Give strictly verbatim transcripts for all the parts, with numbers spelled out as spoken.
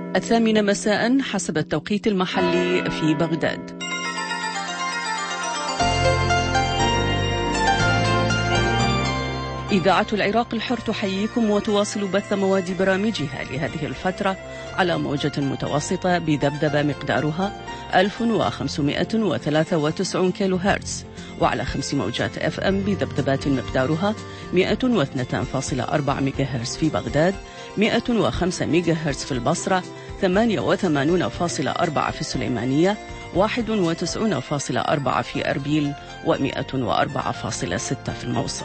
الثامنة مساء حسب التوقيت المحلي في بغداد. إذاعة العراق الحر تحييكم وتواصل بث مواد برامجها لهذه الفترة على موجة متوسطة بذبذبة مقدارها ألف وخمسمائة وثلاثة وتسعين كيلو هرتز، وعلى خمس موجات اف ام بذبذبات مقدارها مائة واثنين فاصلة أربعة ميجا هرتز في بغداد، مائة وخمسة ميجا هرتز في البصرة، ثمانية وثمانين فاصلة أربعة في السليمانية، واحد وتسعين فاصلة أربعة في أربيل، ومائة وأربعة فاصلة ستة في الموصل.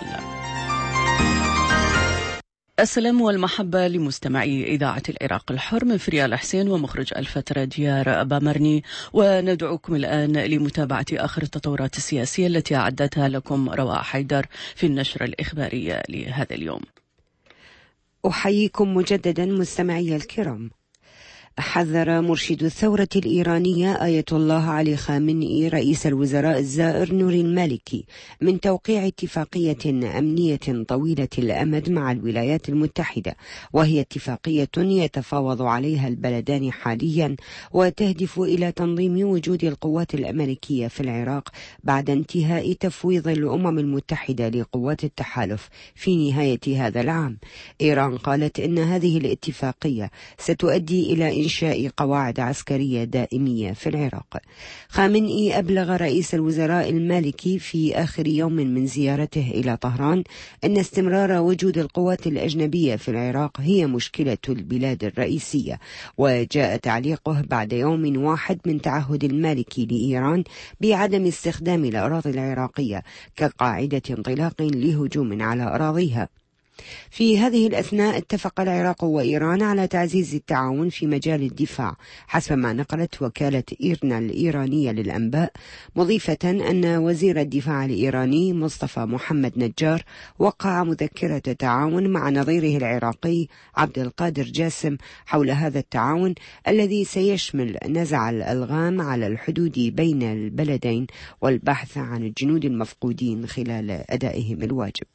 السلام والمحبة لمستمعي إذاعة العراق الحر من فريال حسين ومخرج الفترة ديار بامرني، وندعوكم الآن لمتابعة آخر التطورات السياسية التي أعدتها لكم رواء حيدر في النشرة الإخبارية لهذا اليوم. أحييكم مجددا مستمعي الكرام. حذر مرشد الثورة الإيرانية آية الله علي خامنئي رئيس الوزراء الزائر نوري المالكي من توقيع اتفاقية أمنية طويلة الأمد مع الولايات المتحدة، وهي اتفاقية يتفاوض عليها البلدان حاليا وتهدف إلى تنظيم وجود القوات الأمريكية في العراق بعد انتهاء تفويض الأمم المتحدة لقوات التحالف في نهاية هذا العام. إيران قالت إن هذه الاتفاقية ستؤدي إلى إنشاء قواعد عسكرية دائمية في العراق. خامنئي أبلغ رئيس الوزراء المالكي في آخر يوم من زيارته إلى طهران أن استمرار وجود القوات الأجنبية في العراق هي مشكلة البلاد الرئيسية، وجاء تعليقه بعد يوم واحد من تعهد المالكي لإيران بعدم استخدام الأراضي العراقية كقاعدة انطلاق لهجوم على أراضيها. في هذه الأثناء اتفق العراق وإيران على تعزيز التعاون في مجال الدفاع حسب ما نقلت وكالة إيرنا الإيرانية للأنباء، مضيفة أن وزير الدفاع الإيراني مصطفى محمد نجار وقع مذكرة تعاون مع نظيره العراقي عبد القادر جاسم حول هذا التعاون الذي سيشمل نزع الألغام على الحدود بين البلدين والبحث عن الجنود المفقودين خلال أدائهم الواجب.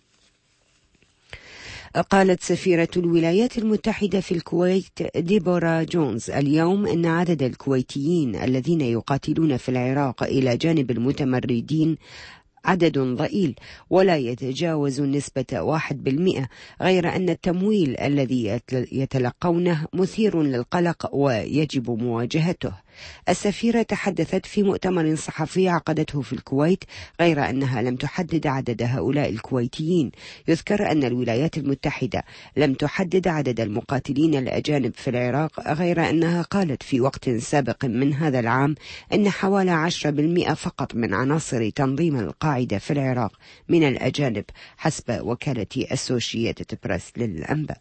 قالت سفيرة الولايات المتحدة في الكويت ديبورا جونز اليوم أن عدد الكويتيين الذين يقاتلون في العراق إلى جانب المتمردين عدد ضئيل ولا يتجاوز نسبة واحد بالمئة، غير أن التمويل الذي يتلقونه مثير للقلق ويجب مواجهته. السفيرة تحدثت في مؤتمر صحفي عقدته في الكويت، غير أنها لم تحدد عدد هؤلاء الكويتيين. يذكر أن الولايات المتحدة لم تحدد عدد المقاتلين الأجانب في العراق، غير أنها قالت في وقت سابق من هذا العام أن حوالي عشرة بالمئة فقط من عناصر تنظيم القاعدة في العراق من الأجانب حسب وكالة أسوشيتد بريس للأنباء.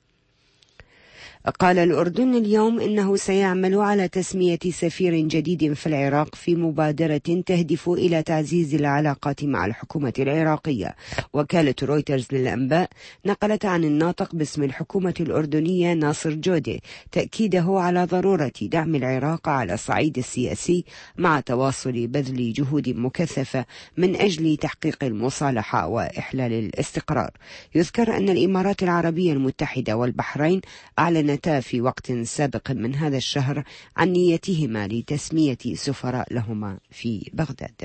قال الأردن اليوم إنه سيعمل على تسمية سفير جديد في العراق في مبادرة تهدف إلى تعزيز العلاقات مع الحكومة العراقية. وكالة رويترز للأنباء نقلت عن الناطق باسم الحكومة الأردنية ناصر جودي تأكيده على ضرورة دعم العراق على الصعيد السياسي مع تواصل بذل جهود مكثفة من أجل تحقيق المصالحة وإحلال الاستقرار. يذكر أن الإمارات العربية المتحدة والبحرين أعلن في وقت سابق من هذا الشهر عن نيتهما لتسمية سفراء لهما في بغداد.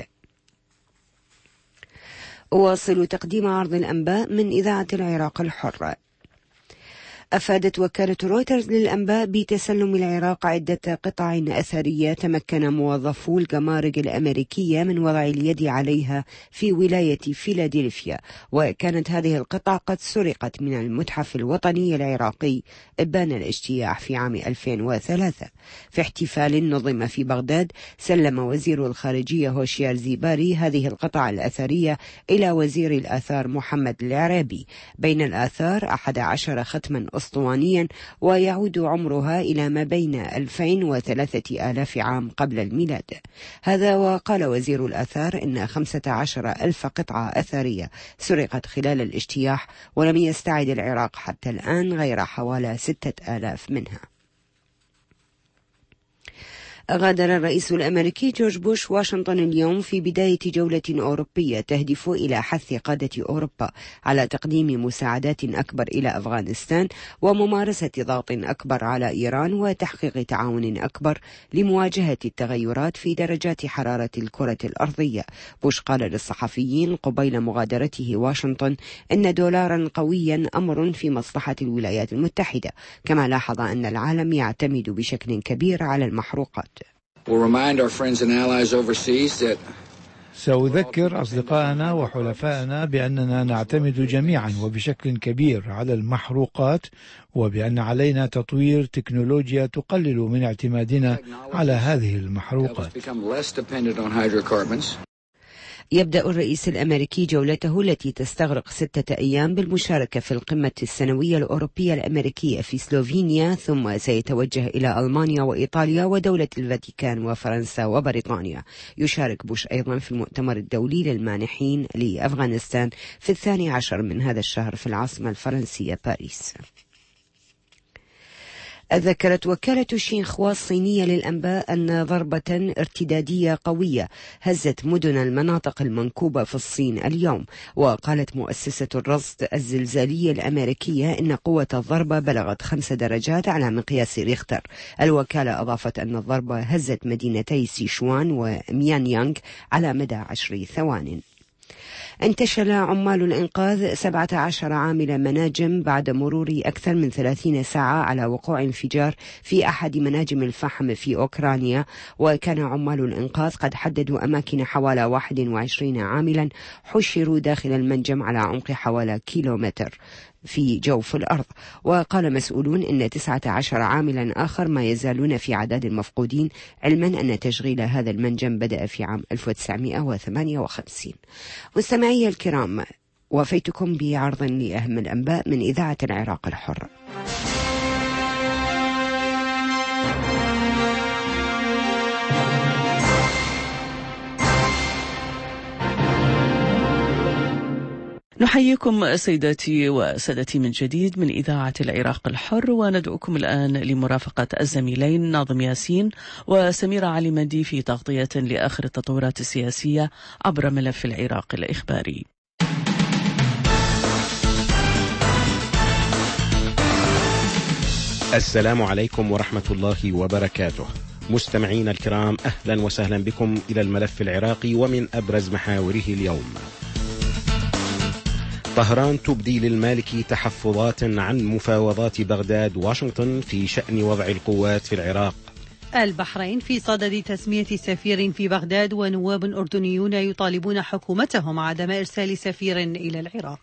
أواصل تقديم عرض الأنباء من إذاعة العراق الحر. أفادت وكالة رويترز للأنباء بتسلم العراق عدة قطع أثرية تمكن موظفو الجمارك الأمريكية من وضع اليد عليها في ولاية فيلادلفيا، وكانت هذه القطع قد سرقت من المتحف الوطني العراقي إبان الاجتياح في عام ألفين وثلاثة. في احتفال نظم في بغداد سلم وزير الخارجية هوشيار زيباري هذه القطع الأثرية إلى وزير الآثار محمد العرابي. بين الآثار أحد عشر ختما أسطوانيا ويعود عمرها إلى ما بين ألفين وثلاثة آلاف عام قبل الميلاد. هذا وقال وزير الآثار إن خمسة عشر ألف قطعة أثرية سرقت خلال الاجتياح، ولم يستعد العراق حتى الآن غير حوالي ستة آلاف منها. غادر الرئيس الأمريكي جورج بوش واشنطن اليوم في بداية جولة أوروبية تهدف إلى حث قادة أوروبا على تقديم مساعدات أكبر إلى أفغانستان وممارسة ضغط أكبر على إيران وتحقيق تعاون أكبر لمواجهة التغيرات في درجات حرارة الكرة الأرضية. بوش قال للصحفيين قبيل مغادرته واشنطن إن دولارا قويا أمر في مصلحة الولايات المتحدة، كما لاحظ أن العالم يعتمد بشكل كبير على المحروقات. سأذكر أصدقائنا وحلفائنا بأننا نعتمد جميعا وبشكل كبير على المحروقات، وبأن علينا تطوير تكنولوجيا تقلل من اعتمادنا على هذه المحروقات. يبدأ الرئيس الأمريكي جولته التي تستغرق ستة أيام بالمشاركة في القمة السنوية الأوروبية الأمريكية في سلوفينيا، ثم سيتوجه إلى ألمانيا وإيطاليا ودولة الفاتيكان وفرنسا وبريطانيا. يشارك بوش أيضا في المؤتمر الدولي للمانحين لأفغانستان في الثاني عشر من هذا الشهر في العاصمة الفرنسية باريس. ذكرت وكالة شينخوا الصينية للأنباء أن ضربة ارتدادية قوية هزت مدن المناطق المنكوبة في الصين اليوم. وقالت مؤسسة الرصد الزلزالي الأمريكية إن قوة الضربة بلغت خمس درجات على مقياس ريختر. الوكالة أضافت أن الضربة هزت مدينتي سيشوان وميانيانغ على مدى عشر ثوان. انتشل عمال الإنقاذ سبعة عشر عامل مناجم بعد مرور أكثر من ثلاثين ساعة على وقوع انفجار في أحد مناجم الفحم في أوكرانيا. وكان عمال الإنقاذ قد حددوا أماكن حوالي واحد وعشرين عاملا حشروا داخل المنجم على عمق حوالي كيلومتر في جوف الأرض. وقال مسؤولون إن تسعة عشر عاملا آخر ما يزالون في عداد المفقودين، علما أن تشغيل هذا المنجم بدأ في عام ألف وتسعمائة وثمانية وخمسين. مستمعي الكرام، وفيتكم بعرض لأهم الأنباء من إذاعة العراق الحر. نحييكم سيداتي وسادتي من جديد من إذاعة العراق الحر، وندعوكم الآن لمرافقة الزميلين ناظم ياسين وسميرة علي مندي في تغطية لآخر التطورات السياسية عبر ملف العراق الإخباري. السلام عليكم ورحمة الله وبركاته. مستمعين الكرام، أهلا وسهلا بكم إلى الملف العراقي ومن أبرز محاوره اليوم. طهران تبدي للمالكي تحفظات عن مفاوضات بغداد واشنطن في شأن وضع القوات في العراق. البحرين في صدد تسمية سفير في بغداد، ونواب أردنيون يطالبون حكومتهم عدم إرسال سفير إلى العراق.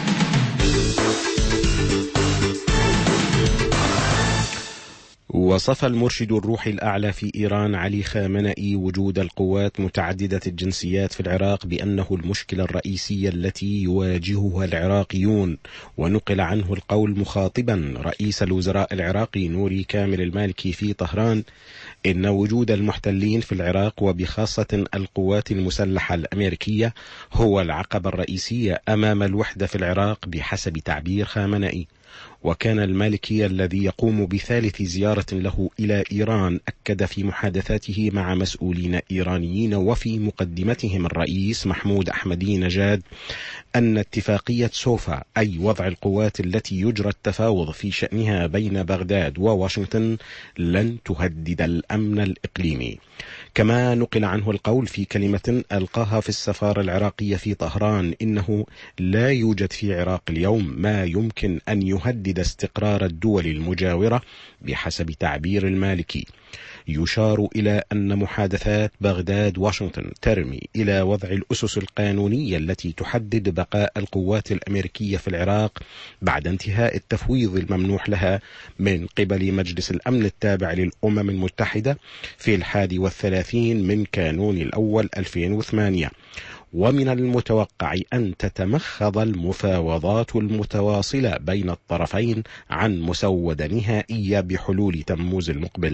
وصف المرشد الروحي الأعلى في إيران علي خامنئي وجود القوات متعددة الجنسيات في العراق بأنه المشكلة الرئيسية التي يواجهها العراقيون. ونقل عنه القول مخاطبا رئيس الوزراء العراقي نوري كامل المالكي في طهران إن وجود المحتلين في العراق وبخاصة القوات المسلحة الأمريكية هو العقبة الرئيسية أمام الوحدة في العراق بحسب تعبير خامنئي. وكان المالكي الذي يقوم بثالث زيارة له إلى إيران أكد في محادثاته مع مسؤولين إيرانيين وفي مقدمتهم الرئيس محمود أحمدي نجاد أن اتفاقية سوفا، أي وضع القوات التي يجرى التفاوض في شأنها بين بغداد وواشنطن، لن تهدد الأمن الإقليمي. كما نقل عنه القول في كلمة ألقاها في السفارة العراقية في طهران إنه لا يوجد في العراق اليوم ما يمكن أن يهدد استقرار الدول المجاورة بحسب تعبير المالكي. يشار إلى أن محادثات بغداد واشنطن ترمي إلى وضع الأسس القانونية التي تحدد بقاء القوات الأمريكية في العراق بعد انتهاء التفويض الممنوح لها من قبل مجلس الأمن التابع للأمم المتحدة في الحادي والثلاثين من كانون الأول ألفين وثمانية. ومن المتوقع أن تتمخض المفاوضات المتواصلة بين الطرفين عن مسودة نهائية بحلول تموز المقبل.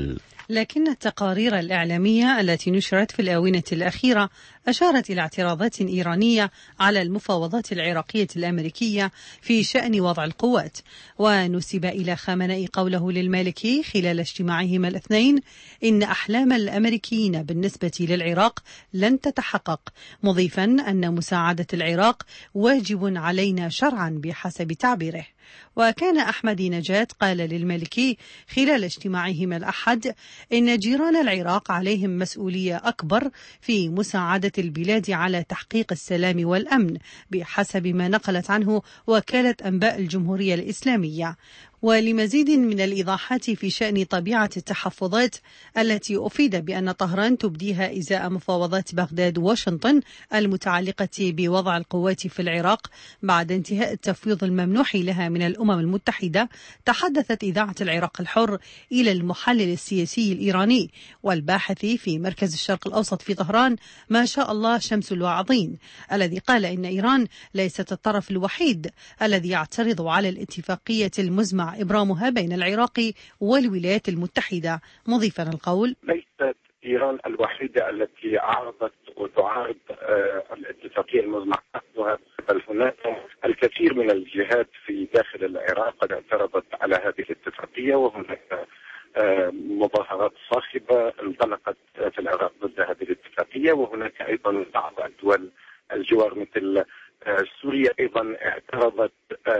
لكن التقارير الإعلامية التي نشرت في الآونة الأخيرة أشارت إلى اعتراضات إيرانية على المفاوضات العراقية الأمريكية في شأن وضع القوات. ونسب إلى خامنئي قوله للمالكي خلال اجتماعهما الاثنين إن أحلام الأمريكيين بالنسبة للعراق لن تتحقق، مضيفا أن مساعدة العراق واجب علينا شرعا بحسب تعبيره. وكان أحمد نجاة قال للمالكي خلال اجتماعهما الأحد إن جيران العراق عليهم مسؤولية أكبر في مساعدة البلاد على تحقيق السلام والأمن بحسب ما نقلت عنه وكالة أنباء الجمهورية الإسلامية. ولمزيد من الإيضاحات في شأن طبيعة التحفظات التي أفيد بأن طهران تبديها إزاء مفاوضات بغداد وواشنطن المتعلقة بوضع القوات في العراق بعد انتهاء التفويض الممنوح لها من الأمم المتحدة، تحدثت إذاعة العراق الحر إلى المحلل السياسي الإيراني والباحث في مركز الشرق الأوسط في طهران ما شاء الله شمس الواعظين، الذي قال إن إيران ليست الطرف الوحيد الذي يعترض على الاتفاقية المزمع إبرامها بين العراق والولايات المتحدة، مضيفا القول: ليست إيران الوحيدة التي عارضت وتعارض الاتفاقية المزمع أخذها، بل هناك الكثير من الجهات في داخل العراق قد اعترضت على هذه الاتفاقية، وهناك مظاهرات صاخبة انطلقت في العراق ضد هذه الاتفاقية، وهناك أيضا بعض الدول الجوار مثل سوريا أيضا اعترضت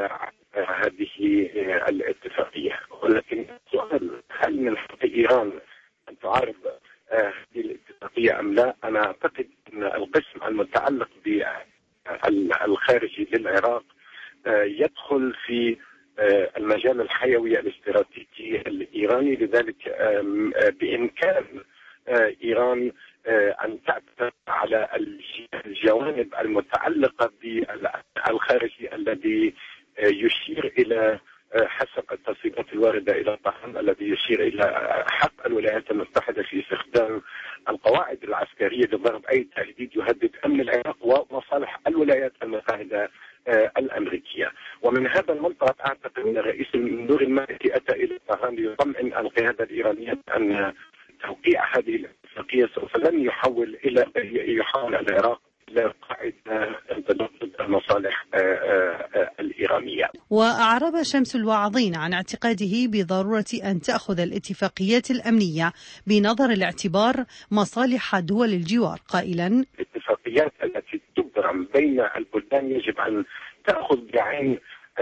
هذه الاتفاقية. ولكن السؤال هل من حق إيران أن تعارض هذه الاتفاقية أم لا؟ أنا أعتقد أن القسم المتعلق بالخارجي للعراق يدخل في المجال الحيوي الاستراتيجي الإيراني، لذلك بإمكان إيران أن تعتمد على الجوانب المتعلقة بالخارجي الذي يشير إلى حسب التصريحات الواردة إلى طهران الذي يشير إلى حق الولايات المتحدة في استخدام القواعد العسكرية لضرب أي تهديد يهدد أمن العراق ومصالح الولايات المتحدة الأمريكية. ومن هذا المنطلق أعتقد أن الرئيس نوري المالكي أتى إلى طهران ليطمئن القيادة الإيرانية أن توقيع هذه الاتفاقية سوف لن يحول إلى يحول العراق إلى قاعدة ضد المصالح الإيرانية. وأعرب شمس الواعظين عن اعتقاده بضرورة أن تأخذ الاتفاقيات الأمنية بنظر الاعتبار مصالح دول الجوار، قائلا: الاتفاقيات التي تبرم بين البلدان يجب أن تأخذ بعين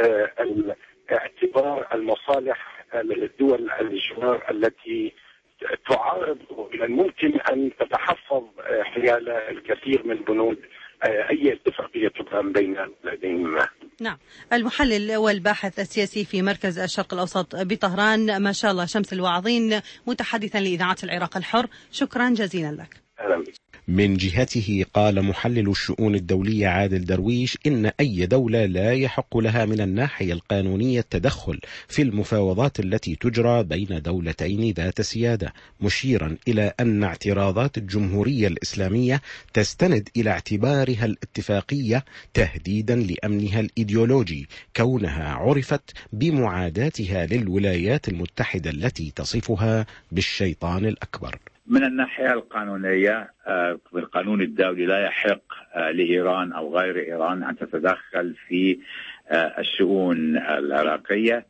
الاعتبار المصالح الدول الجوار التي تعارض من الممكن أن تتحفظ حيال الكثير من بنود أي اتفاقية تبرم بين البلدين. نعم، المحلل والباحث السياسي في مركز الشرق الأوسط بطهران ما شاء الله شمس الواعظين، متحدثا لإذاعة العراق الحر، شكرا جزيلا لك. أهلا بك. من جهته قال محلل الشؤون الدولية عادل درويش إن أي دولة لا يحق لها من الناحية القانونية التدخل في المفاوضات التي تجرى بين دولتين ذات سيادة، مشيرا إلى أن اعتراضات الجمهورية الإسلامية تستند إلى اعتبارها الاتفاقية تهديدا لأمنها الإيديولوجي، كونها عرفت بمعاداتها للولايات المتحدة التي تصفها بالشيطان الأكبر. من الناحية القانونية في القانون الدولي لا يحق لإيران أو غير إيران أن تتدخل في الشؤون العراقية،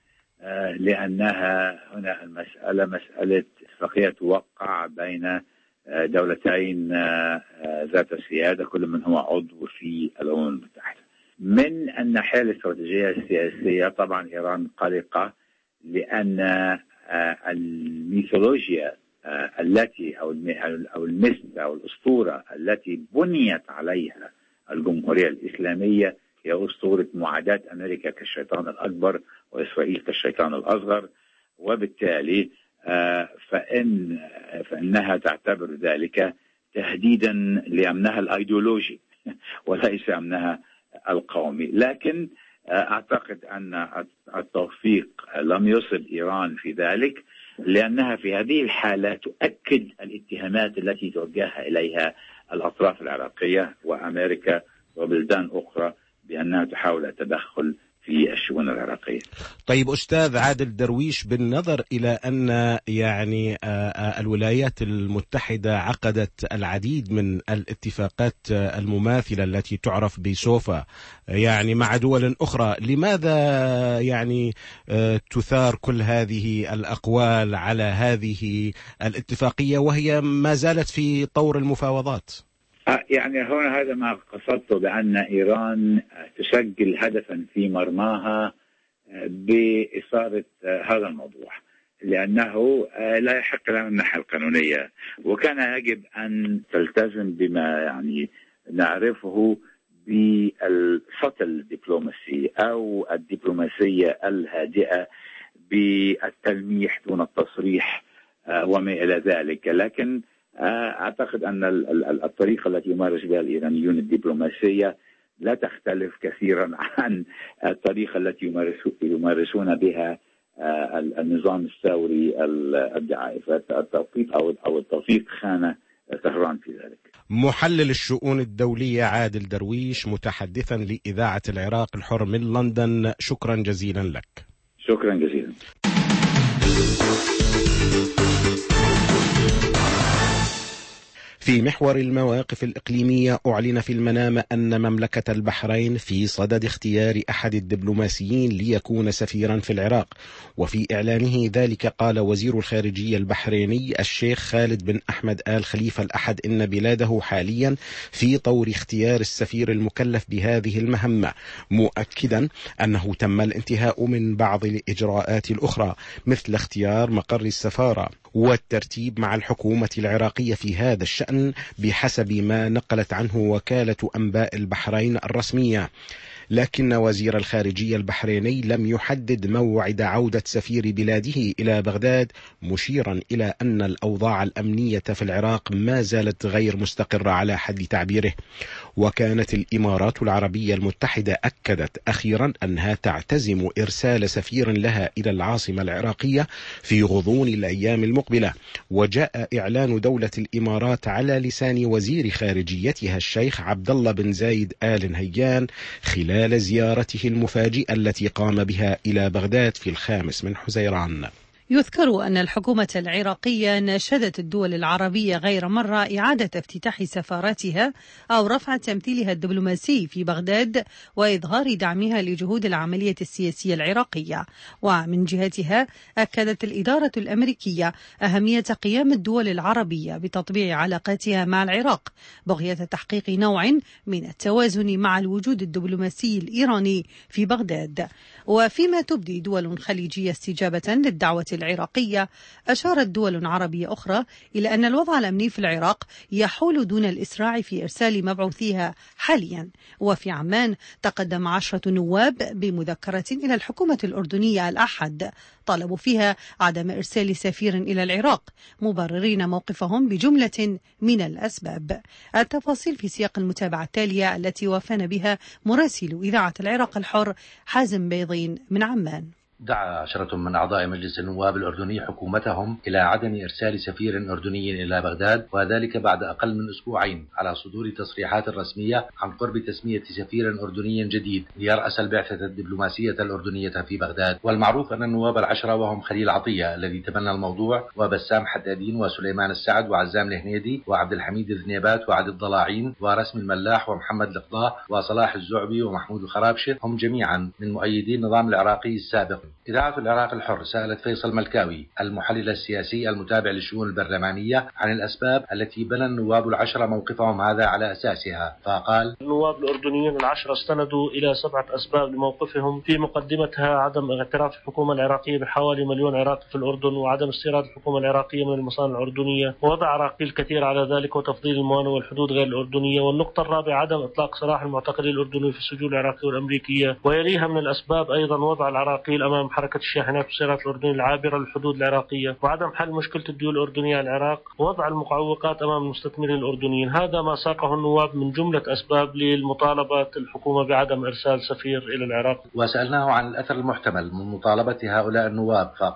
لأنها هنا المسألة مسألة اتفاقية توقع بين دولتين ذات السيادة كل من هو عضو في الأمم المتحدة. من الناحية الاستراتيجية السياسية طبعا إيران قلقة، لأن الميثولوجيا التي أو أو المثل أو الأسطورة التي بنيت عليها الجمهورية الإسلامية هي أسطورة معاداة أمريكا كالشيطان الأكبر وإسرائيل كالشيطان الأصغر، وبالتالي فإن فإنها تعتبر ذلك تهديدا لأمنها الأيديولوجي وليس أمنها القومي. لكن أعتقد أن التوفيق لم يصل إيران في ذلك، لأنها في هذه الحالة تؤكد الاتهامات التي توجهها إليها الأطراف العراقية وأمريكا وبلدان أخرى بأنها تحاول التدخل في الشؤون العراقية. طيب أستاذ عادل درويش، بالنظر إلى أن يعني الولايات المتحدة عقدت العديد من الاتفاقات المماثلة التي تعرف بسوفا يعني مع دول أخرى، لماذا يعني تثار كل هذه الأقوال على هذه الاتفاقية وهي ما زالت في طور المفاوضات؟ يعني هنا هذا ما قصدته، بأن إيران تسجل هدفا في مرماها بإثارة هذا الموضوع، لأنه لا يحق لها من الناحية القانونية، وكان يجب أن تلتزم بما يعني نعرفه بالسطل الدبلوماسي أو الدبلوماسية الهادئة بالتلميح دون التصريح وما إلى ذلك. لكن أعتقد أن الطريقة التي يمارس بها الإيرانيون الدبلوماسية لا تختلف كثيرا عن الطريقة التي يمارسون بها النظام الثوري الدعائي، فالتوقيت أو التوفيق خانة طهران في ذلك. محلل الشؤون الدولية عادل درويش، متحدثا لإذاعة العراق الحر من لندن، شكرا جزيلا لك. شكرا جزيلا. في محور المواقف الإقليمية، أعلن في المنام أن مملكة البحرين في صدد اختيار أحد الدبلوماسيين ليكون سفيرا في العراق. وفي إعلانه ذلك قال وزير الخارجية البحريني الشيخ خالد بن أحمد آل خليفة الأحد إن بلاده حاليا في طور اختيار السفير المكلف بهذه المهمة، مؤكدا أنه تم الانتهاء من بعض الإجراءات الأخرى مثل اختيار مقر السفارة والترتيب مع الحكومة العراقية في هذا الشأن بحسب ما نقلت عنه وكالة أنباء البحرين الرسمية. لكن وزير الخارجية البحريني لم يحدد موعد عودة سفير بلاده إلى بغداد، مشيرا إلى أن الأوضاع الأمنية في العراق ما زالت غير مستقرة على حد تعبيره. وكانت الإمارات العربية المتحدة أكدت أخيرا أنها تعتزم إرسال سفير لها إلى العاصمة العراقية في غضون الأيام المقبلة. وجاء إعلان دولة الإمارات على لسان وزير خارجيتها الشيخ عبد الله بن زايد آل نهيان خلال زيارته المفاجئة التي قام بها إلى بغداد في الخامس من حزيران. يذكر أن الحكومة العراقية ناشدت الدول العربية غير مرة إعادة افتتاح سفاراتها أو رفع تمثيلها الدبلوماسي في بغداد وإظهار دعمها لجهود العملية السياسية العراقية. ومن جهتها أكدت الإدارة الأمريكية أهمية قيام الدول العربية بتطبيع علاقاتها مع العراق بغية تحقيق نوع من التوازن مع الوجود الدبلوماسي الإيراني في بغداد. وفيما تبدي دول خليجية استجابة للدعوة العراقية، أشارت دول عربية أخرى إلى أن الوضع الأمني في العراق يحول دون الإسراع في إرسال مبعوثيها حاليا. وفي عمان تقدم عشرة نواب بمذكرة إلى الحكومة الأردنية الأحد طلبوا فيها عدم إرسال سفير إلى العراق، مبررين موقفهم بجملة من الأسباب. التفاصيل في سياق المتابعة التالية التي وافانا بها مراسل إذاعة العراق الحر حازم بيضين من عمان. دعا عشرة من أعضاء مجلس النواب الأردني حكومتهم إلى عدم إرسال سفير أردني إلى بغداد، وذلك بعد أقل من أسبوعين على صدور تصريحات رسمية عن قرب تسمية سفير أردني جديد ليرأس البعثة الدبلوماسية الأردنية في بغداد. والمعروف أن النواب العشرة وهم خليل عطية الذي تبنى الموضوع، وبسام حدادين، وسليمان السعد، وعزام الهنيدي، وعبد الحميد الذنيبات، وعبد الضلاعين، ورسم الملاح، ومحمد القضاء، وصلاح الزعبي، ومحمود الخرابشة، هم جميعا من مؤيدي النظام العراقي السابق. إذاعة العراق الحر سألت فيصل ملكاوي المحلل السياسي المتابع للشؤون البرلمانية عن الأسباب التي بنى النواب العشرة موقفهم هذا على أساسها، فقال: النواب الأردنيين العشرة استندوا إلى سبعة أسباب لموقفهم، في مقدمتها عدم اعتراف الحكومة العراقية بحوالي مليون عراقي في الأردن، وعدم استيراد الحكومة العراقية من المصانع الأردنية، ووضع عراقيل كثير على ذلك، وتفضيل الموانئ والحدود غير الأردنية. والنقطة الرابعة عدم إطلاق سراح المعتقلين الأردنيين في السجون العراقية والأمريكية. ويليها من الأسباب أيضا وضع العراقيل أمام حركة الشاحنات والسيارات الأردنية العابرة للحدود العراقية، وعدم حل مشكلة الديون الأردنية على العراق، ووضع المعوقات أمام المستثمرين الأردنيين. هذا ما ساقه النواب من جملة أسباب للمطالبة الحكومة بعدم إرسال سفير إلى العراق. وسألناه عن الأثر المحتمل من مطالبة هؤلاء النواب، فقال: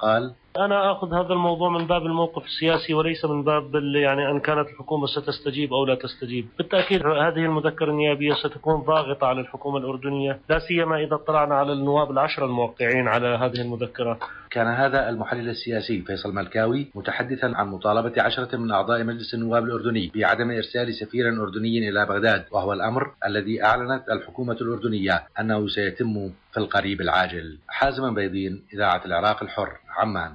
أنا أخذ هذا الموضوع من باب الموقف السياسي وليس من باب يعني أن كانت الحكومة ستستجيب أو لا تستجيب. بالتأكيد هذه المذكرة النيابية ستكون ضاغطة على الحكومة الأردنية، لا سيما إذا اطلعنا على النواب العشرة الموقعين على هذه المذكرة. كان هذا المحلل السياسي فيصل ملكاوي متحدثا عن مطالبة عشرة من أعضاء مجلس النواب الأردني بعدم إرسال سفير أردني إلى بغداد، وهو الأمر الذي أعلنت الحكومة الأردنية أنه سيتم في القريب العاجل. حازم بيضين، إذاعة العراق الحر، عمان.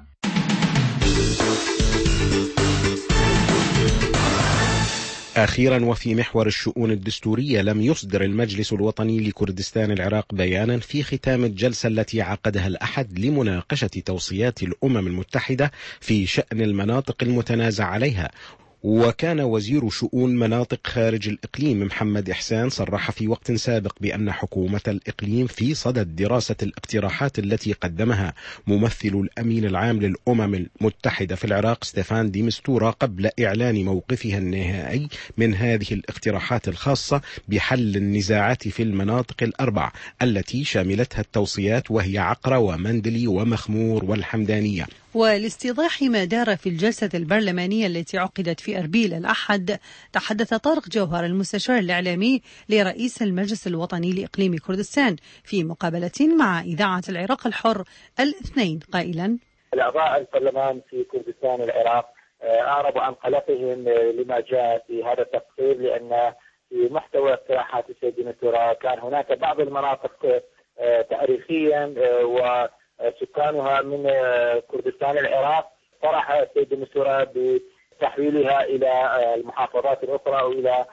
أخيرا، وفي محور الشؤون الدستورية، لم يصدر المجلس الوطني لكردستان العراق بيانا في ختام الجلسة التي عقدها الأحد لمناقشة توصيات الأمم المتحدة في شأن المناطق المتنازع عليها. وكان وزير شؤون مناطق خارج الإقليم محمد إحسان صرح في وقت سابق بأن حكومة الإقليم في صدد دراسة الاقتراحات التي قدمها ممثل الأمين العام للأمم المتحدة في العراق ستيفان دي مستورا قبل إعلان موقفها النهائي من هذه الاقتراحات الخاصة بحل النزاعات في المناطق الأربع التي شاملتها التوصيات، وهي عقرة ومندلي ومخمور والحمدانية. ولاستيضاح ما دار في الجلسة البرلمانية التي عقدت في أربيل الأحد، تحدث طارق جوهر المستشار الإعلامي لرئيس المجلس الوطني لإقليم كردستان في مقابلة مع إذاعة العراق الحر الاثنين قائلا: الأعضاء البرلمان في كردستان العراق أعربوا عن قلقهم لما جاء في هذا التقرير، لأن في محتوى اقتراحات السيد ديمستورا كان هناك بعض المناطق تاريخيا و سكانها من كردستان العراق طرح السيد ديمستورا بتحويلها إلى المحافظات الأخرى أو إلى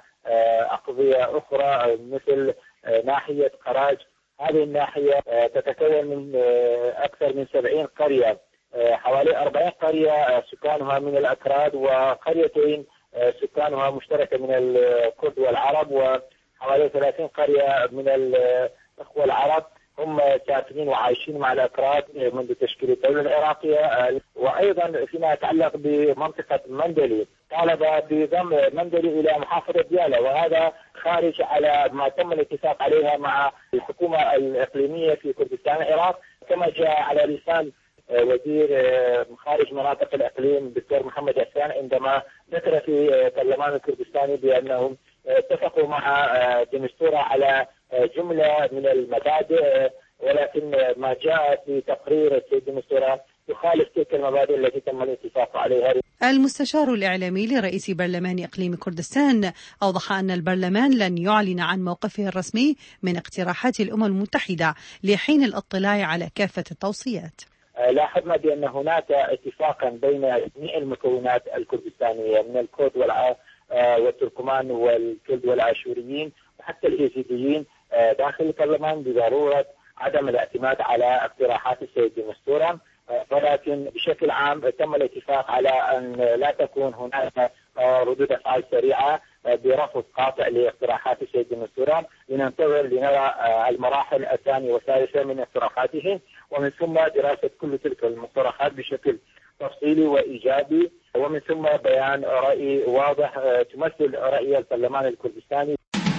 أقضية أخرى، مثل ناحية قراج. هذه الناحية تتكون من أكثر من سبعين قرية، حوالي أربعين قرية سكانها من الأكراد، وقريتين سكانها مشتركة من الكرد والعرب، وحوالي ثلاثين قرية من الأخوة العرب هم ساكنين وعايشين مع الأكراد منذ تشكيل الدولة العراقية. وأيضا فيما يتعلق بمنطقة مندلي، طالب بضم مندلي إلى محافظة ديالى، وهذا خارج على ما تم الاتفاق عليها مع الحكومة الإقليمية في كردستان العراق، كما جاء على لسان وزير خارج مناطق الإقليم الدكتور محمد إحسان عندما ذكر في البرلمان الكردستاني بأنهم اتفقوا مع ديمستورا على جملة من المبادئ، ولكن ما جاء في تقرير السيد ديمستورا يخالف تلك المبادئ التي تم الاتفاق عليها. المستشار الإعلامي لرئيس برلمان إقليم كردستان أوضح أن البرلمان لن يعلن عن موقفه الرسمي من اقتراحات الأمم المتحدة لحين الاطلاع على كافة التوصيات. لاحظنا بأن هناك اتفاقا بين جميع المكونات الكردستانية من الكرد والتركمان والكلد والآشوريين وحتى اليزيديين داخل البرلمان بضرورة عدم الاعتماد على اقتراحات السيد ديمستورا، ولكن بشكل عام تم الاتفاق على أن لا تكون هناك ردود أفعال سريعة برفض قاطع لاقتراحات السيد ديمستورا، لننتظر لنرى المراحل الثانية والثالثة من اقتراحاته، ومن ثم دراسة كل تلك المقترحات بشكل تفصيلي وإيجابي، ومن ثم بيان رأي واضح تمثل رأي البرلمان الكردستاني.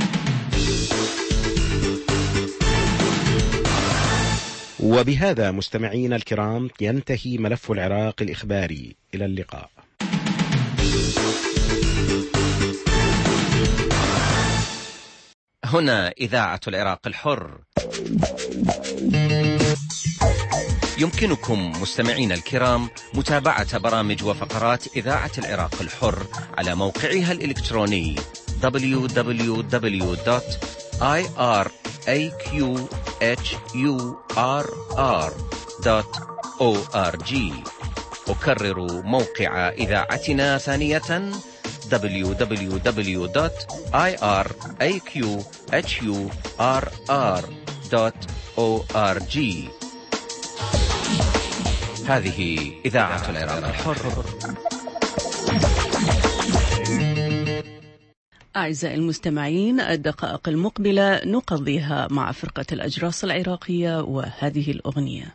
وبهذا مستمعينا الكرام ينتهي ملف العراق الإخباري. إلى اللقاء. هنا إذاعة العراق الحر. يمكنكم مستمعينا الكرام متابعة برامج وفقرات إذاعة العراق الحر على موقعها الإلكتروني دبليو دبليو دبليو دوت آي آر إيه كيو إتش يو آر آر دوت أو آر جي. أكرر موقع إذاعتنا ثانية دبليو دبليو دبليو دوت آي آر إيه كيو إتش يو آر آر دوت أو آر جي. هذه إذاعة العراق الحر. أعزائي المستمعين، الدقائق المقبلة نقضيها مع فرقة الأجراس العراقية وهذه الأغنية.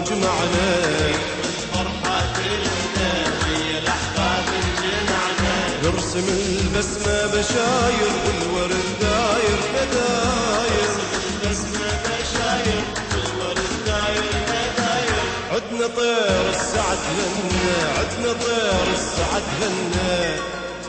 جمعنا والفرحة كلنا ويا الأحباب جمعنا نرسم البسمة بشاير والورد داير مداير البسمة بشاير والورد داير مداير عدنا طير السعد لنا عدنا طير السعد لنا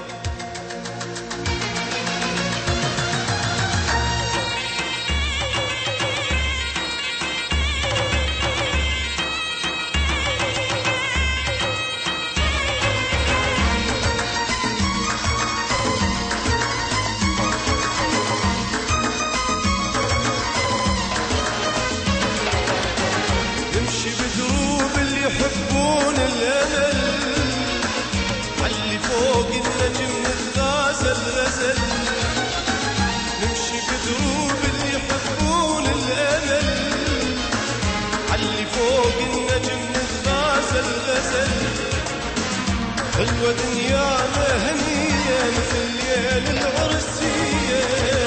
يحبون الأمل علي فوق النجم نتغازل غزل نمشي بدروب اللي يحبون الأمل علي فوق النجم نتغازل غزل حلوة دنيانا هنية مثل ليل العرسية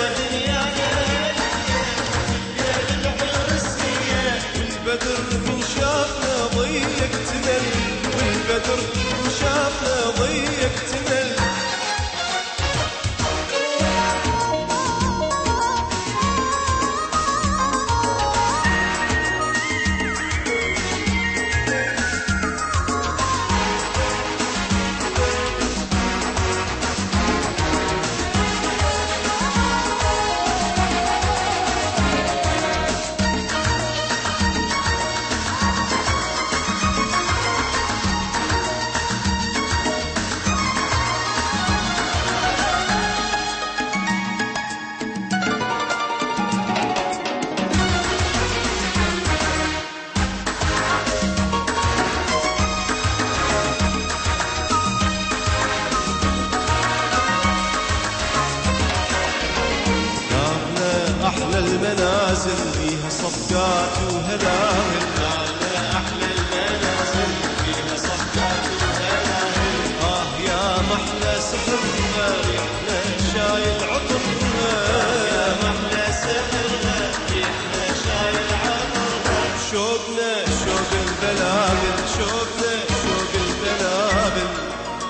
والبدر من شافنا ضيق تمل والبدر من شافنا ضيق تمل أحلى المنازل فيها صفقات وهلاهل أحلى المنازل فيها صفقات وهلاهل آه يا محلى سحرها ريحنا شايل عطرها يا محلى سحرها ريحنا شايل عطرها شوقنا شوق البلابل شوقنا شوق البلابل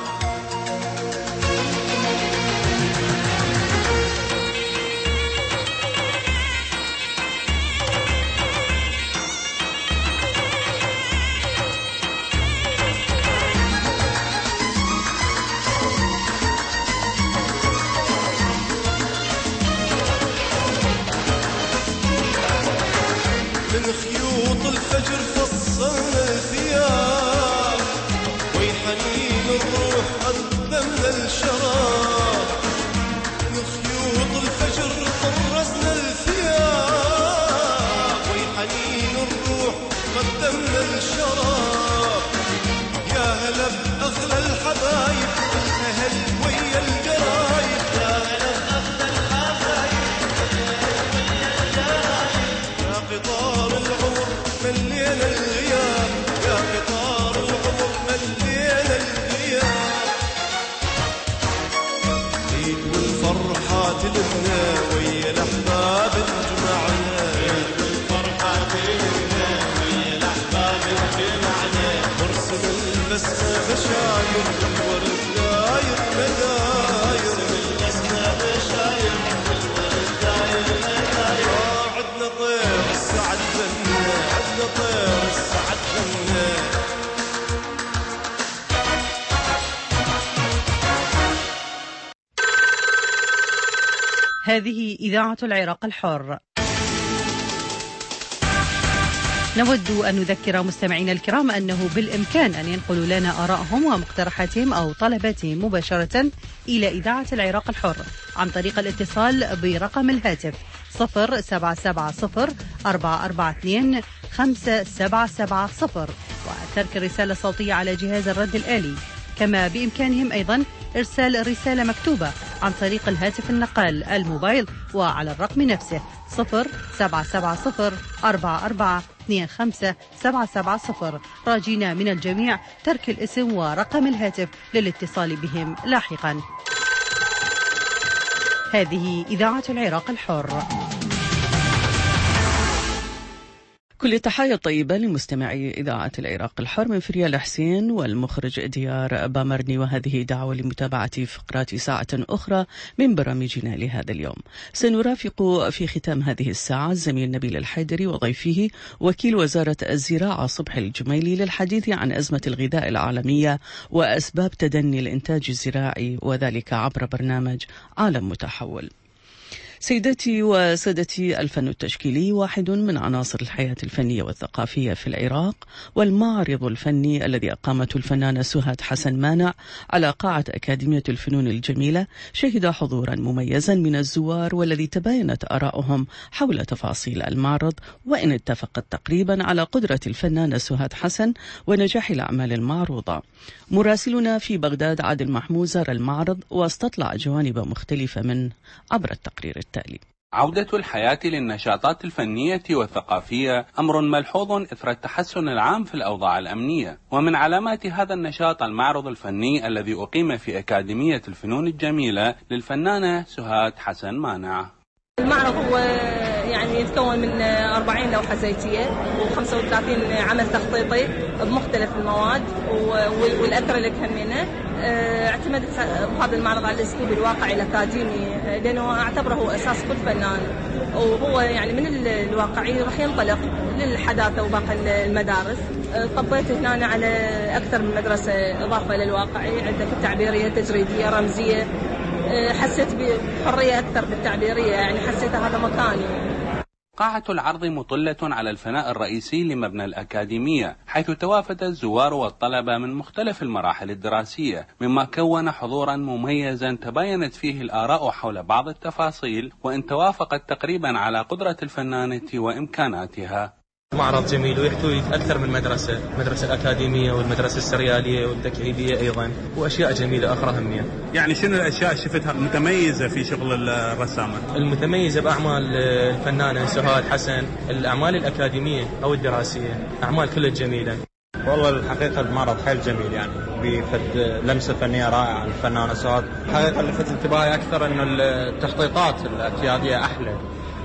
من خيوط الفجر فصلنا الثياب ويحنين الروح قدمنا الشراب من خيوط الفجر طرزنا الثياب ويحنين الروح قدمنا الشراب يا هلا بأغلى الحبايب الأهل ويا القرايب يا هلا بأغلى الحبايب قطار العمر ملينا الغياب يا قطار العمر ملينا الغياب عيد والفرحات لنا ويا الأحباب جمعنا عيد والفرحات لنا ويا الأحباب جمعنا نرسم البسمة بشاير والورد داير مداير البسمة بشاير والورد داير مداير عدنا طير السعد لنا عدنا طير السعد لنا هذه إذاعة العراق الحر. نود أن نذكر مستمعينا الكرام أنه بالإمكان أن ينقلوا لنا آرائهم ومقترحاتهم أو طلباتهم مباشرة إلى إذاعة العراق الحر عن طريق الاتصال برقم الهاتف صفر سبعة سبعة صفر أربعة أربعة اثنين خمسة سبعة سبعة صفر وترك الرسالة الصوتية على جهاز الرد الآلي. كما بإمكانهم أيضا إرسال رسالة مكتوبة عن طريق الهاتف النقال الموبايل وعلى الرقم نفسه صفر سبعة سبعة صفر أربعة أربعة اثنين خمسة سبعة سبعة صفر راجين من الجميع ترك الاسم ورقم الهاتف للاتصال بهم لاحقا. هذه إذاعة العراق الحر. كل التحايا الطيبة لمستمعي إذاعة العراق الحر من فريال حسين والمخرج ديار بامرني، وهذه دعوة لمتابعة فقرات ساعة أخرى من برامجنا لهذا اليوم. سنرافق في ختام هذه الساعة الزميل نبيل الحيدري وضيفه وكيل وزارة الزراعة صبحي الجميلي للحديث عن أزمة الغذاء العالمية وأسباب تدني الإنتاج الزراعي، وذلك عبر برنامج عالم متحول. سيداتي وسادتي، الفن التشكيلي واحد من عناصر الحياة الفنية والثقافية في العراق، والمعرض الفني الذي أقامته الفنانة سهاد حسن مانع على قاعة أكاديمية الفنون الجميلة شهد حضورا مميزا من الزوار، والذي تباينت آراؤهم حول تفاصيل المعرض، وإن اتفقت تقريبا على قدرة الفنانة سهاد حسن ونجاح الأعمال المعروضة. مراسلنا في بغداد عادل محمود زار المعرض واستطلع جوانب مختلفة منه عبر التقرير التالي. عودة الحياة للنشاطات الفنية والثقافية أمر ملحوظ إثر التحسن العام في الأوضاع الأمنية، ومن علامات هذا النشاط المعرض الفني الذي أقيم في أكاديمية الفنون الجميلة للفنانة سهاد حسن مانع. المعرض هو يعني يتكون من أربعين لوحة زيتية وخمسة وثلاثين عمل تخطيطي بمختلف المواد والأكريليك همينة. اعتمدت هذا المعرض على الأسلوب الواقعي الأكاديمي، لأنه أعتبره هو أساس كل فنان، وهو يعني من الواقعي راح ينطلق للحداثة وباقي المدارس. طبيت هنا على أكثر من مدرسة إضافة للواقعي، عندك التعبيرية، تجريدية، رمزية. حسيت بحرية أكثر بالتعبيرية، يعني حسيت هذا مكاني. قاعة العرض مطلة على الفناء الرئيسي لمبنى الأكاديمية، حيث توافد الزوار والطلبة من مختلف المراحل الدراسية، مما كون حضورا مميزا تباينت فيه الآراء حول بعض التفاصيل، وإن توافقت تقريبا على قدرة الفنانة وإمكاناتها. معرض جميل ويحتوي أكثر من مدرسة، المدرسة الأكاديمية والمدرسة السريالية والتكعيبية أيضا، وأشياء جميلة أخرى همية. يعني شنو الأشياء شفتها متميزة في شغل الرسامة؟ المتميزة بأعمال الفنانة سهاد حسن، الأعمال الأكاديمية أو الدراسية، أعمال كلها جميلة. والله الحقيقة المعرض حيل جميل، يعني بيفد لمسة فنية رائعة الفنانة سهاد. الحقيقة اللي لفت انتباهي أكثر إنه التخطيطات الاعتيادية أحلى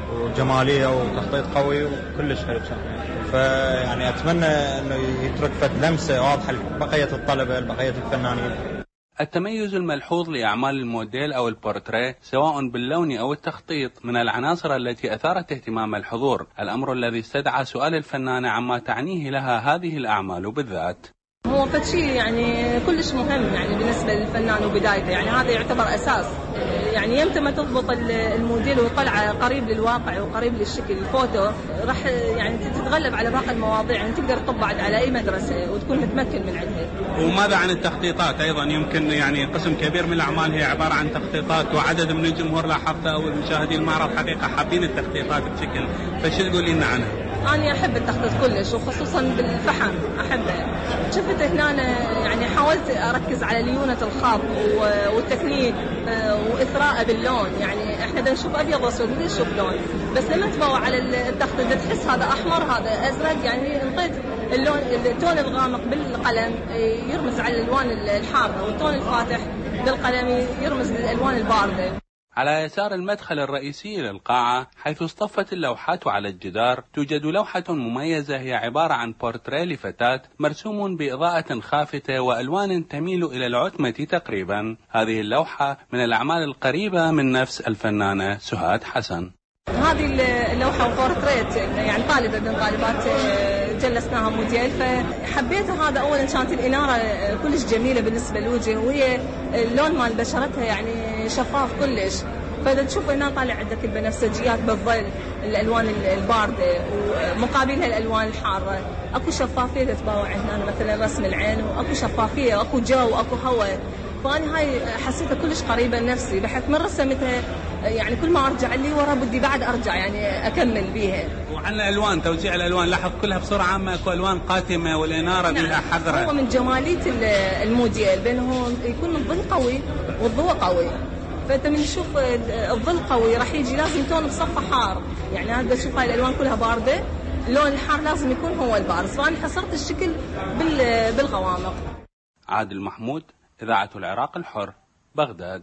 وجمالية وتخطيط قوي وكلش حلو كان. فيعني أتمنى إنه يترك فد لمسة واضحة لبقية الطلبة لبقية الفنانين. التميز الملحوظ لأعمال الموديل أو البورتريه سواء باللون أو التخطيط من العناصر التي أثارت اهتمام الحضور، الأمر الذي استدعى سؤال الفنانة عما تعنيه لها هذه الأعمال بالذات. هو فشي يعني كلش مهم يعني بالنسبة للفنان وبدايته، يعني هذا يعتبر أساس. يعني يمتى ما تضبط الموديل ويطلع قريب للواقع وقريب للشكل الفوتو راح يعني تتغلب على باقي المواضيع، يعني تقدر تطبق على أي مدرسة وتكون متمكن من عندها. وماذا عن التخطيطات أيضا؟ يمكن يعني قسم كبير من الأعمال هي عبارة عن تخطيطات، وعدد من الجمهور لاحظته أو المشاهدين المعرض حقيقة حابين التخطيطات بشكل، فشو تقولي لنا عنها؟ أنا أحب التخطيط كلش، وخصوصا بالفحم أحبه. شفت هنا يعني حاولت أركز على ليونة الخط والتكنيك وإثراءه باللون، يعني إحنا بنشوف أبيض وأسود نشوف لون، بس لما تبوا على التخطيط تحس هذا أحمر هذا أزرق، يعني انطيت اللون التون الغامق بالقلم يرمز على الألوان الحارة، والتون الفاتح بالقلم يرمز للألوان الباردة. على يسار المدخل الرئيسي للقاعة حيث اصطفت اللوحات على الجدار توجد لوحة مميزة هي عبارة عن بورتريه لفتاة مرسوم بإضاءة خافتة وألوان تميل إلى العتمة تقريبا. هذه اللوحة من الأعمال القريبة من نفس الفنانة سهاد حسن. هذه اللوحة بورتريه يعني طالبة من طالبات جلسناها موديل، فحبيتها. هذا أولا كانت الإنارة كلش جميلة بالنسبة للوجه، وهي اللون مال بشرتها يعني شفاف كلش، فإذا تشوف هنا طالع عندك البنفسجيات بالظل، الألوان الباردة ومقابلها الألوان الحارة. أكو شفافية تتباوع هنا مثلا رسم العين، وأكو شفافية وأكو جو وأكو هواء، فأنا هاي حسيتها كلش قريبة لنفسي، بحيث من رسمتها يعني كل ما أرجع اللي ورا بدي بعد أرجع يعني أكمل بيها. وعن الألوان، توزيع الألوان لاحظ كلها بسرعة عامة أكو ألوان قاتمة والإنارة نعم. بها حذرة. هو من جمالية الموديل بأنه يكون الظل قوي والضوء قوي، فأنت من تشوف الظل قوي راح يجي لازم تون بصفة حار، يعني هذا تشوف هاي الألوان كلها باردة، اللون الحار لازم يكون هو البارز، فأنا حصرت الشكل بالغوامق. عادل محمود، إذاعة العراق الحر، بغداد.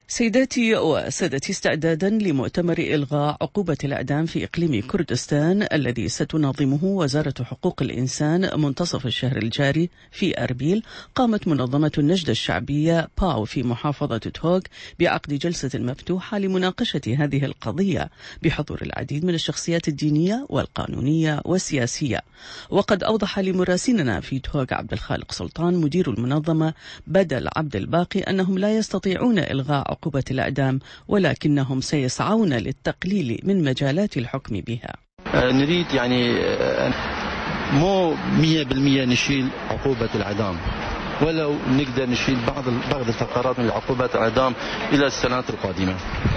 سيداتي وسادتي، استعدادا لمؤتمر إلغاء عقوبة الإعدام في إقليم كردستان الذي ستنظمه وزارة حقوق الإنسان منتصف الشهر الجاري في أربيل، قامت منظمة النجدة الشعبية باو في محافظة توغ بعقد جلسة مفتوحة لمناقشة هذه القضية بحضور العديد من الشخصيات الدينية والقانونية والسياسية. وقد أوضح لمراسلنا في توغ عبد الخالق سلطان مدير المنظمة بدل عبد الباقي أنهم لا يستطيعون إلغاء عقوبة الإعدام، ولكنهم سيسعون للتقليل من مجالات الحكم بها. نريد يعني مو مية بالمية نشيل عقوبة الإعدام، ولو نقدر نشيل بعض بعض الفقرات من عقوبة الإعدام إلى السنوات القادمة.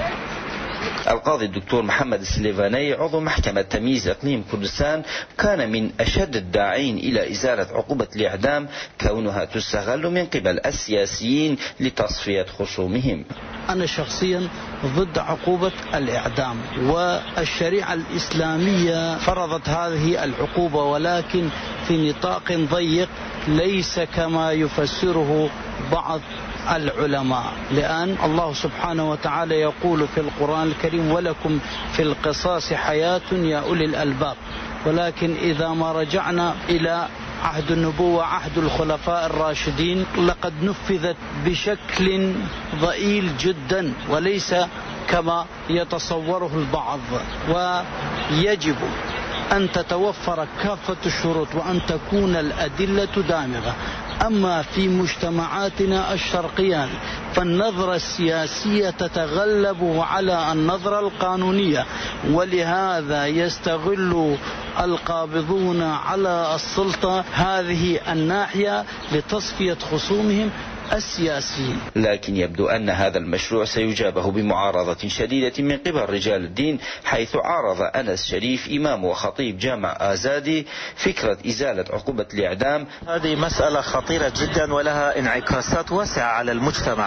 القاضي الدكتور محمد السليفاني عضو محكمة تمييز إقليم كردستان كان من أشد الداعين إلى إزالة عقوبة الإعدام، كونها تستغل من قبل السياسيين لتصفية خصومهم. أنا شخصيا ضد عقوبة الإعدام، والشريعة الإسلامية فرضت هذه العقوبة ولكن في نطاق ضيق ليس كما يفسره بعض العلماء، لأن الله سبحانه وتعالى يقول في القرآن الكريم: ولكم في القصاص حياة يا أولي الألباب. ولكن إذا ما رجعنا إلى عهد النبوة، عهد الخلفاء الراشدين، لقد نفذت بشكل ضئيل جدا وليس كما يتصوره البعض، ويجب أن تتوفر كافة الشروط وأن تكون الأدلة دامغة. أما في مجتمعاتنا الشرقية فالنظرة السياسية تتغلب على النظرة القانونية، ولهذا يستغل القابضون على السلطة هذه الناحية لتصفية خصومهم السياسيين. لكن يبدو أن هذا المشروع سيجابه بمعارضة شديدة من قبل رجال الدين، حيث عارض أنس شريف إمام وخطيب جامع آزادي فكرة إزالة عقوبة الإعدام. هذه مسألة خطيرة جدا ولها انعكاسات واسعة على المجتمع،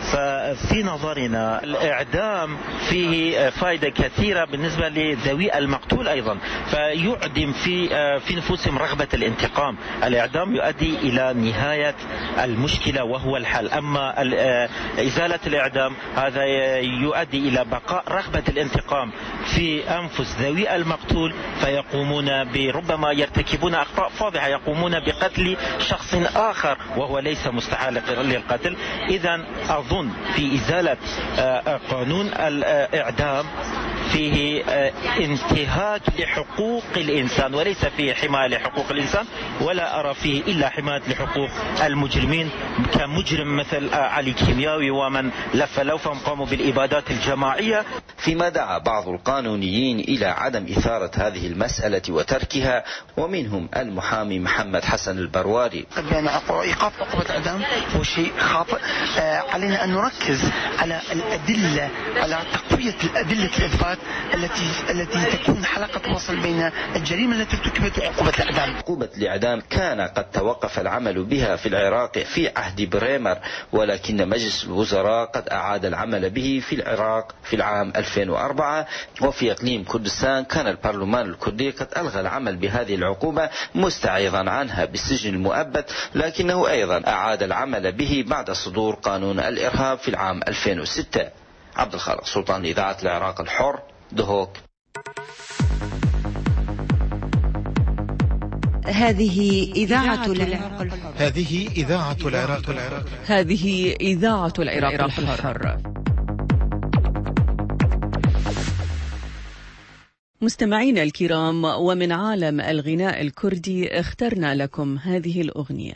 ففي نظرنا الإعدام فيه فائدة كثيرة بالنسبة لذوي المقتول أيضا، فيعدم في في نفوسهم رغبة الانتقام. الإعدام يؤدي إلى نهاية المشكلة وهو الحل، أما إزالة الإعدام هذا يؤدي إلى بقاء رغبة الانتقام في أنفس ذوي المقتول، فيقومون بربما يرتكبون أخطاء فاضحة، يقومون بقتل شخص آخر وهو ليس مستحق للقتل. إذن أظن في إزالة قانون الإعدام فيه انتهاك لحقوق الإنسان وليس فيه حماية لحقوق الإنسان، ولا أرى فيه إلا حماية لحقوق المجرمين كمجرم مثل علي كيمياوي ومن لف لوفهم قاموا بالإبادات الجماعية. فيما دعا بعض القانونيين إلى عدم إثارة هذه المسألة وتركها، ومنهم المحامي محمد حسن البرواري. بأن إيقاف عقوبة الإعدام هو شيء خاطئ. علينا أن نركز على الأدلة، على تقوية الأدلة الإثبات التي التي تكون حلقة وصل بين الجريمة التي ارتكبت وعقوبة الإعدام. عقوبة الإعدام كان قد توقف العمل بها في العراق في عهد بريمر، ولكن مجلس الوزراء قد أعاد العمل به في العراق في العام ألفين وأربعة. وفي إقليم كردستان كان البرلمان الكردي قد ألغى العمل بهذه العقوبة مستعيضا عنها بالسجن المؤبد، لكنه أيضا أعاد العمل به بعد صدور قانون الإرهاب في العام ألفين وستة. عبد الخالق سلطان، إذاعة العراق الحر، دهوك. هذه إذاعة العراق الحر. هذه إذاعة العراق الحر. هذه إذاعة العراق الحر. مستمعينا الكرام، ومن عالم الغناء الكردي اخترنا لكم هذه الأغنية.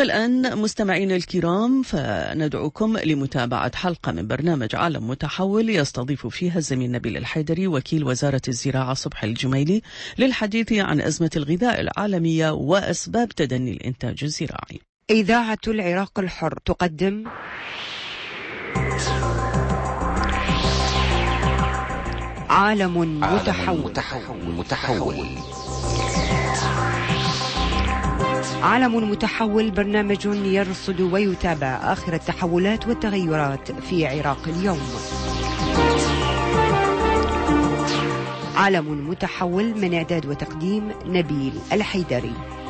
الآن مستمعين الكرام، فندعوكم لمتابعة حلقة من برنامج عالم متحول يستضيف فيها الزميل نبيل الحيدري وكيل وزارة الزراعة صبحي الجميلي للحديث عن أزمة الغذاء العالمية وأسباب تدني الإنتاج الزراعي. إذاعة العراق الحر تقدم عالم متحول. متحول متحول عالم متحول برنامج يرصد ويتابع آخر التحولات والتغيرات في عراق اليوم. عالم متحول من إعداد وتقديم نبيل الحيدري.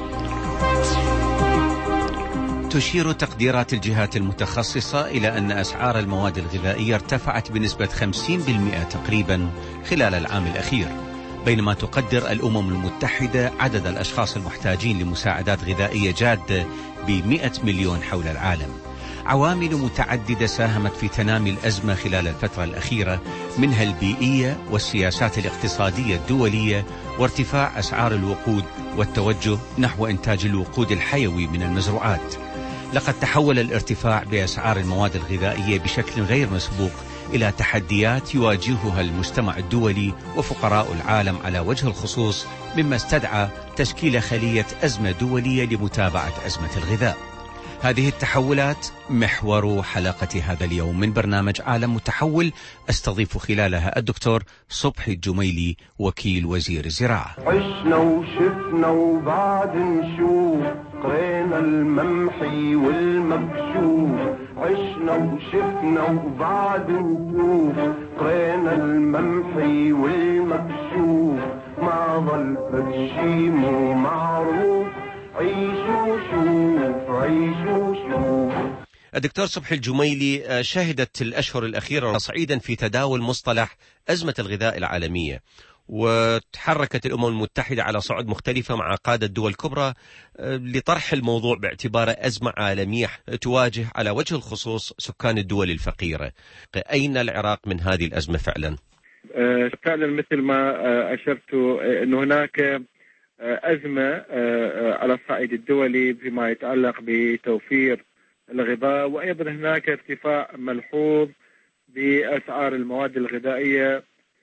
تشير تقديرات الجهات المتخصصة إلى أن أسعار المواد الغذائية ارتفعت بنسبة خمسين بالمئة تقريبا خلال العام الأخير، بينما تقدر الأمم المتحدة عدد الأشخاص المحتاجين لمساعدات غذائية جادة بمئة مليون حول العالم. عوامل متعددة ساهمت في تنامي الأزمة خلال الفترة الأخيرة، منها البيئية والسياسات الاقتصادية الدولية وارتفاع أسعار الوقود والتوجه نحو إنتاج الوقود الحيوي من المزروعات. لقد تحول الارتفاع بأسعار المواد الغذائية بشكل غير مسبوق إلى تحديات يواجهها المجتمع الدولي وفقراء العالم على وجه الخصوص، مما استدعى تشكيل خلية أزمة دولية لمتابعة أزمة الغذاء. هذه التحولات محور حلقة هذا اليوم من برنامج عالم متحول، استضيف خلالها الدكتور صبحي الجميلي وكيل وزير الزراعة. عشنا وشفنا وبعد نشوف، قرينا الممحي والمكشوف. عشنا وشفنا وبعد نشوف، قرينا الممحي والمكشوف. ما ظل فدشي مو معروف، عيشوا شوف عيشوا شوف. الدكتور صبحي الجميلي، شهدت الأشهر الأخيرة صعيدا في تداول مصطلح أزمة الغذاء العالمية، وتحركت الأمم المتحدة على صعود مختلفة مع قادة الدول الكبرى لطرح الموضوع باعتباره أزمة عالمية تواجه على وجه الخصوص سكان الدول الفقيرة. أين العراق من هذه الأزمة فعلا؟ فعلا مثل ما أشرت أن هناك أزمة على الصعيد الدولي فيما يتعلق بتوفير الغذاء، وأيضا هناك ارتفاع ملحوظ بأسعار المواد الغذائية.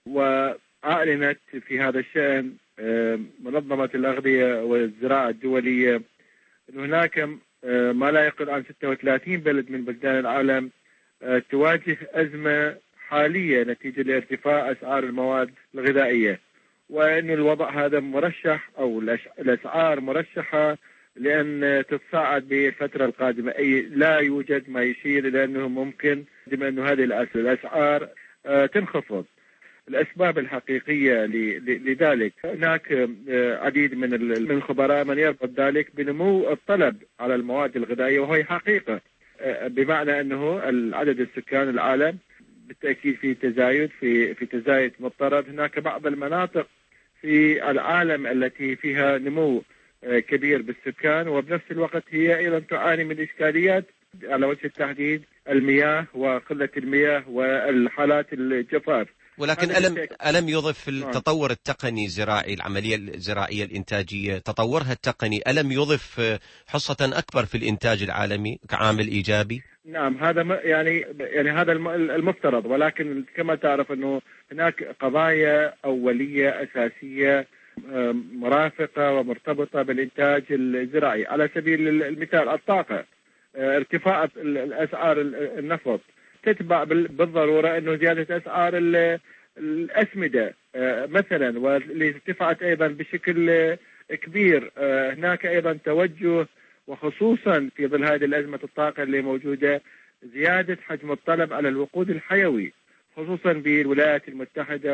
وأعلنت في هذا الشأن منظمة الأغذية والزراعة الدولية أن هناك ما لا يقل عن ستة وثلاثين بلد من بلدان العالم تواجه أزمة حالية نتيجة لارتفاع أسعار المواد الغذائية، وأن الوضع هذا مرشح أو الأسعار مرشحة لأن تتصاعد بالفترة القادمة، أي لا يوجد ما يشير إلى أنه ممكن أن هذه الأسعار تنخفض. الأسباب الحقيقية لذلك، هناك عديد من الخبراء من يربط ذلك بنمو الطلب على المواد الغذائية، وهي حقيقة، بمعنى أنه عدد السكان العالم بالتأكيد في تزايد في في تزايد مضطرد. هناك بعض المناطق في العالم التي فيها نمو كبير بالسكان، وبنفس الوقت هي أيضا تعاني من إشكاليات على وجه التحديد المياه وقلة المياه والحالات الجفاف. ولكن ألم ألم يضف التطور التقني الزراعي، العملية الزراعية الإنتاجية، تطورها التقني ألم يضف حصة أكبر في الإنتاج العالمي كعامل إيجابي؟ نعم، هذا يعني يعني هذا المفترض، ولكن كما تعرف أنه هناك قضايا أولية أساسية مرافقة ومرتبطة بالإنتاج الزراعي. على سبيل المثال الطاقة، ارتفاع الأسعار النفط تتبع بالضرورة أنه زيادة أسعار الأسمدة مثلا، واللي ارتفعت أيضا بشكل كبير. هناك أيضا توجه، وخصوصا في ظل هذه الأزمة الطاقة اللي موجودة، زيادة حجم الطلب على الوقود الحيوي، خصوصا بالولايات المتحدة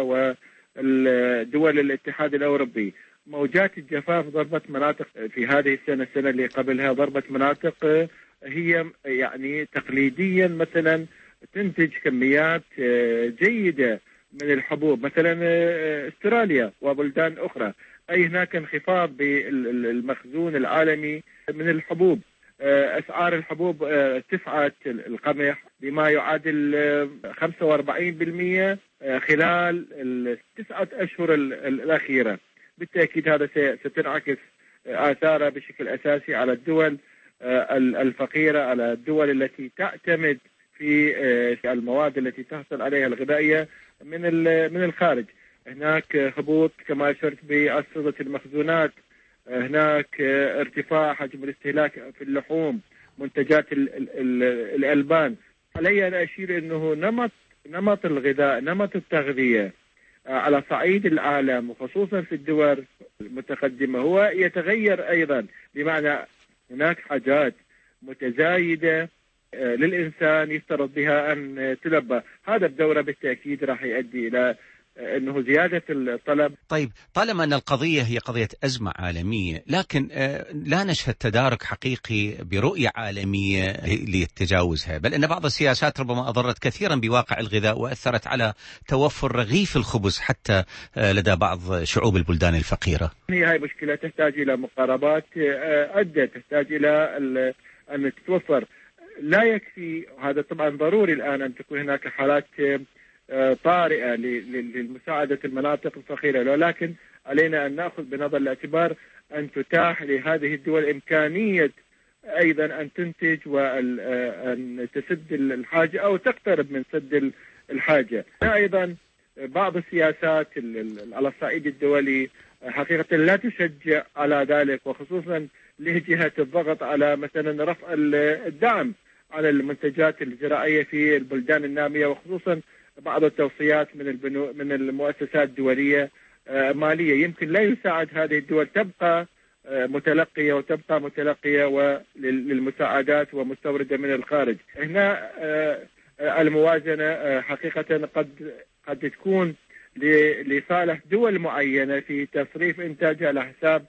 والدول الاتحاد الأوروبي. موجات الجفاف ضربت مناطق في هذه السنة السنة اللي قبلها، ضربت مناطق هي يعني تقليديا مثلا تنتج كميات جيدة من الحبوب، مثلا استراليا وبلدان أخرى. أي هناك انخفاض بالمخزون العالمي من الحبوب. أسعار الحبوب ارتفعت القمح بما يعادل خمسة وأربعين بالمئة خلال التسعة أشهر الأخيرة. بالتأكيد هذا ستنعكس آثاره بشكل أساسي على الدول الفقيرة، على الدول التي تعتمد في المواد التي تحصل عليها الغذائية من من الخارج. هناك هبوط كما أشرت بأسرة المخزونات، هناك ارتفاع حجم الاستهلاك في اللحوم، منتجات ال ال ال الألبان. علي أن أشير أنه نمط نمط الغذاء، نمط التغذية على صعيد العالم وخصوصا في الدول المتقدمة هو يتغير أيضا، بمعنى هناك حاجات متزايدة للإنسان يفترض بها أن تلبى. هذا بدوره بالتأكيد راح يؤدي إلى أنه زيادة الطلب. طيب، طالما أن القضية هي قضية أزمة عالمية، لكن لا نشهد تدارك حقيقي برؤية عالمية لتجاوزها، بل أن بعض السياسات ربما أضرت كثيرا بواقع الغذاء وأثرت على توفر رغيف الخبز حتى لدى بعض شعوب البلدان الفقيرة. هي هاي مشكلة تحتاج إلى مقاربات عدة، تحتاج إلى أن تتوفر. لا يكفي، هذا طبعا ضروري الآن أن تكون هناك حالات طارئة للمساعدة المناطق الفقيرة، ولكن علينا أن نأخذ بنظر الاعتبار أن تتاح لهذه الدول إمكانية أيضا أن تنتج وأن تسد الحاجة أو تقترب من سد الحاجة. أيضا بعض السياسات على الصعيد الدولي حقيقة لا تشجع على ذلك، وخصوصا لجهة الضغط على مثلا رفع الدعم على المنتجات الزراعية في البلدان النامية، وخصوصا بعض التوصيات من البنو من المؤسسات الدولية مالية يمكن لا يساعد هذه الدول تبقى متلقية وتبقى متلقية وللمساعدات ومستوردة من الخارج. هنا الموازنة حقيقة قد قد تكون لصالح دول معينة في تصريف إنتاجها على حساب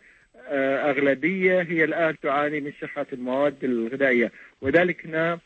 أغلبية هي الآن تعاني من شحة المواد الغذائية. وذلك هنا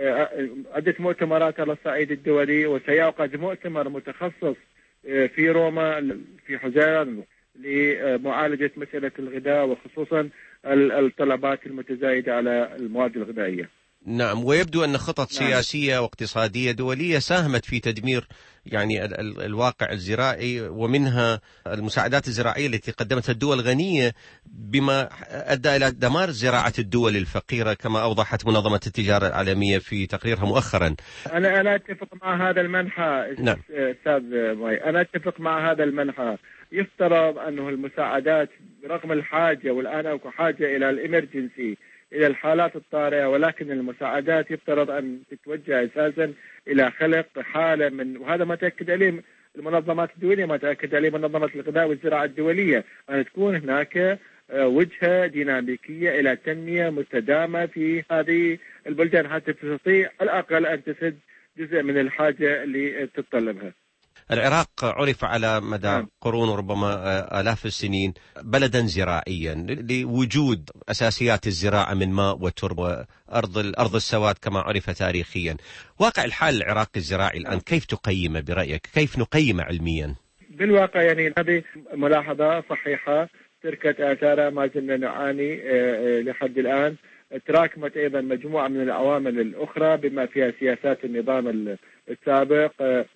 عدة مؤتمرات على الصعيد الدولي، وسيعقد مؤتمر متخصص في روما في حزيران لمعالجة مسألة الغذاء وخصوصا الطلبات المتزايدة على المواد الغذائية. نعم، ويبدو أن خطط نعم. سياسية واقتصادية دولية ساهمت في تدمير يعني ال ال الواقع الزراعي، ومنها المساعدات الزراعية التي قدمتها الدول الغنية، بما أدى إلى دمار زراعة الدول الفقيرة كما أوضحت منظمة التجارة العالمية في تقريرها مؤخرا. أنا أنا أتفق مع هذا المنحى نعم. أستاذ ماي، أنا أتفق مع هذا المنحى. يفترض أنه المساعدات رغم الحاجة، والآن أكو حاجة إلى الإمرجنسي، إلى الحالات الطارئة، ولكن المساعدات يفترض أن تتوجه أساسا إلى خلق حالة من، وهذا ما تأكد عليه المنظمات الدولية، ما تأكد عليه منظمة الغذاء والزراعة الدولية، أن تكون هناك وجهة ديناميكية إلى تنمية مستدامة في هذه البلدان حتى تستطيع على الأقل أن تسد جزء من الحاجة اللي تتطلبها. العراق عرف على مدى قرون وربما آلاف السنين بلدا زراعيا لوجود أساسيات الزراعة من ماء وتربة وأرض الأرض السواد كما عرف تاريخيا. واقع الحال العراقي الزراعي الآن كيف تقيمه برأيك؟ كيف نقيمه علميا؟ بالواقع يعني هذه ملاحظة صحيحة تركت آثارها، ما زلنا نعاني لحد الآن. تراكمت أيضا مجموعة من العوامل الأخرى بما فيها سياسات النظام السابق،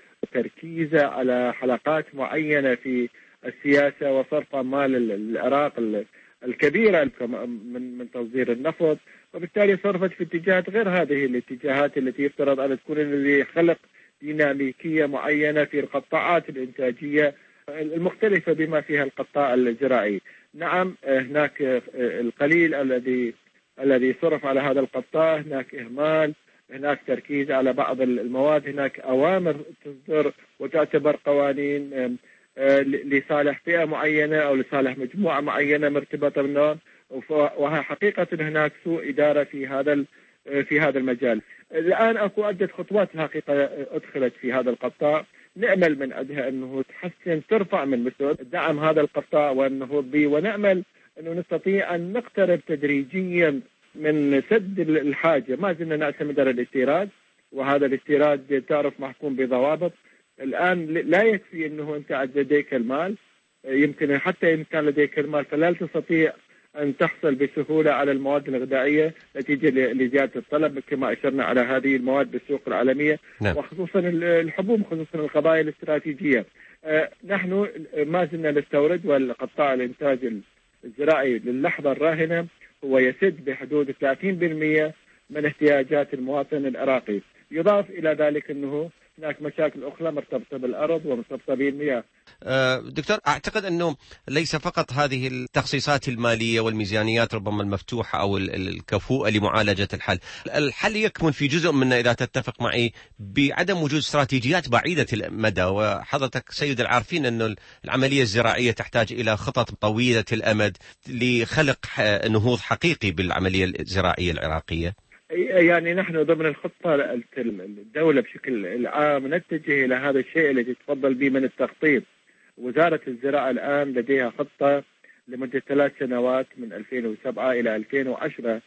تركيزه على حلقات معينة في السياسة وصرف أموال العراق الكبيرة من من تصدير النفط، وبالتالي صرفت في اتجاهات غير هذه الاتجاهات التي يفترض أن تكون الذي خلق ديناميكية معينة في القطاعات الإنتاجية المختلفة بما فيها القطاع الزراعي. نعم، هناك القليل الذي الذي صرف على هذا القطاع، هناك إهمال، هناك تركيز على بعض المواد، هناك أوامر تصدر وتعتبر قوانين لصالح فئة معينة أو لصالح مجموعة معينة مرتبطة بالنوع، وها حقيقة هناك سوء إدارة في هذا في هذا المجال. الآن أكو عدة خطوات الحقيقة أدخلت في هذا القطاع، نأمل من أجلها أنه تحسن ترفع من مستوى دعم هذا القطاع والنهوض به، ونأمل أنه نستطيع أن نقترب تدريجيا من سد الحاجة. ما زلنا نعتمد على الاستيراد، وهذا الاستيراد تعرف محكوم بضوابط. الآن لا يكفي أنه أنت لديك المال، يمكن حتى إن كان لديك المال فلا تستطيع أن تحصل بسهولة على المواد الغذائية نتيجة لزيادة الطلب كما أشرنا على هذه المواد بالسوق العالمية. نعم. وخصوصا الحبوب، خصوصا القضايا الاستراتيجية. نحن ما زلنا نستورد، والقطاع الإنتاج الزراعي للحظة الراهنة هو يسد بحدود ثلاثين بالمئة من احتياجات المواطن العراقي. يضاف إلى ذلك أنه هناك مشاكل أخرى مرتبطة بالأرض ومرتبطة بالمياه. دكتور، أعتقد أنه ليس فقط هذه التخصيصات المالية والميزانيات ربما المفتوحة أو الكفوءة لمعالجة الحل. الحل يكمن في جزء منه إذا تتفق معي بعدم وجود استراتيجيات بعيدة المدى، وحضرتك سيد العارفين أنه العملية الزراعية تحتاج إلى خطط طويلة الأمد لخلق نهوض حقيقي بالعملية الزراعية العراقية. يعني نحن ضمن الخطة الدولة بشكل عام نتجه إلى هذا الشيء الذي تفضل به من التخطيط. وزارة الزراعة الآن لديها خطة لمدة ثلاث سنوات من ألفين وسبعة إلى ألفين وعشرة،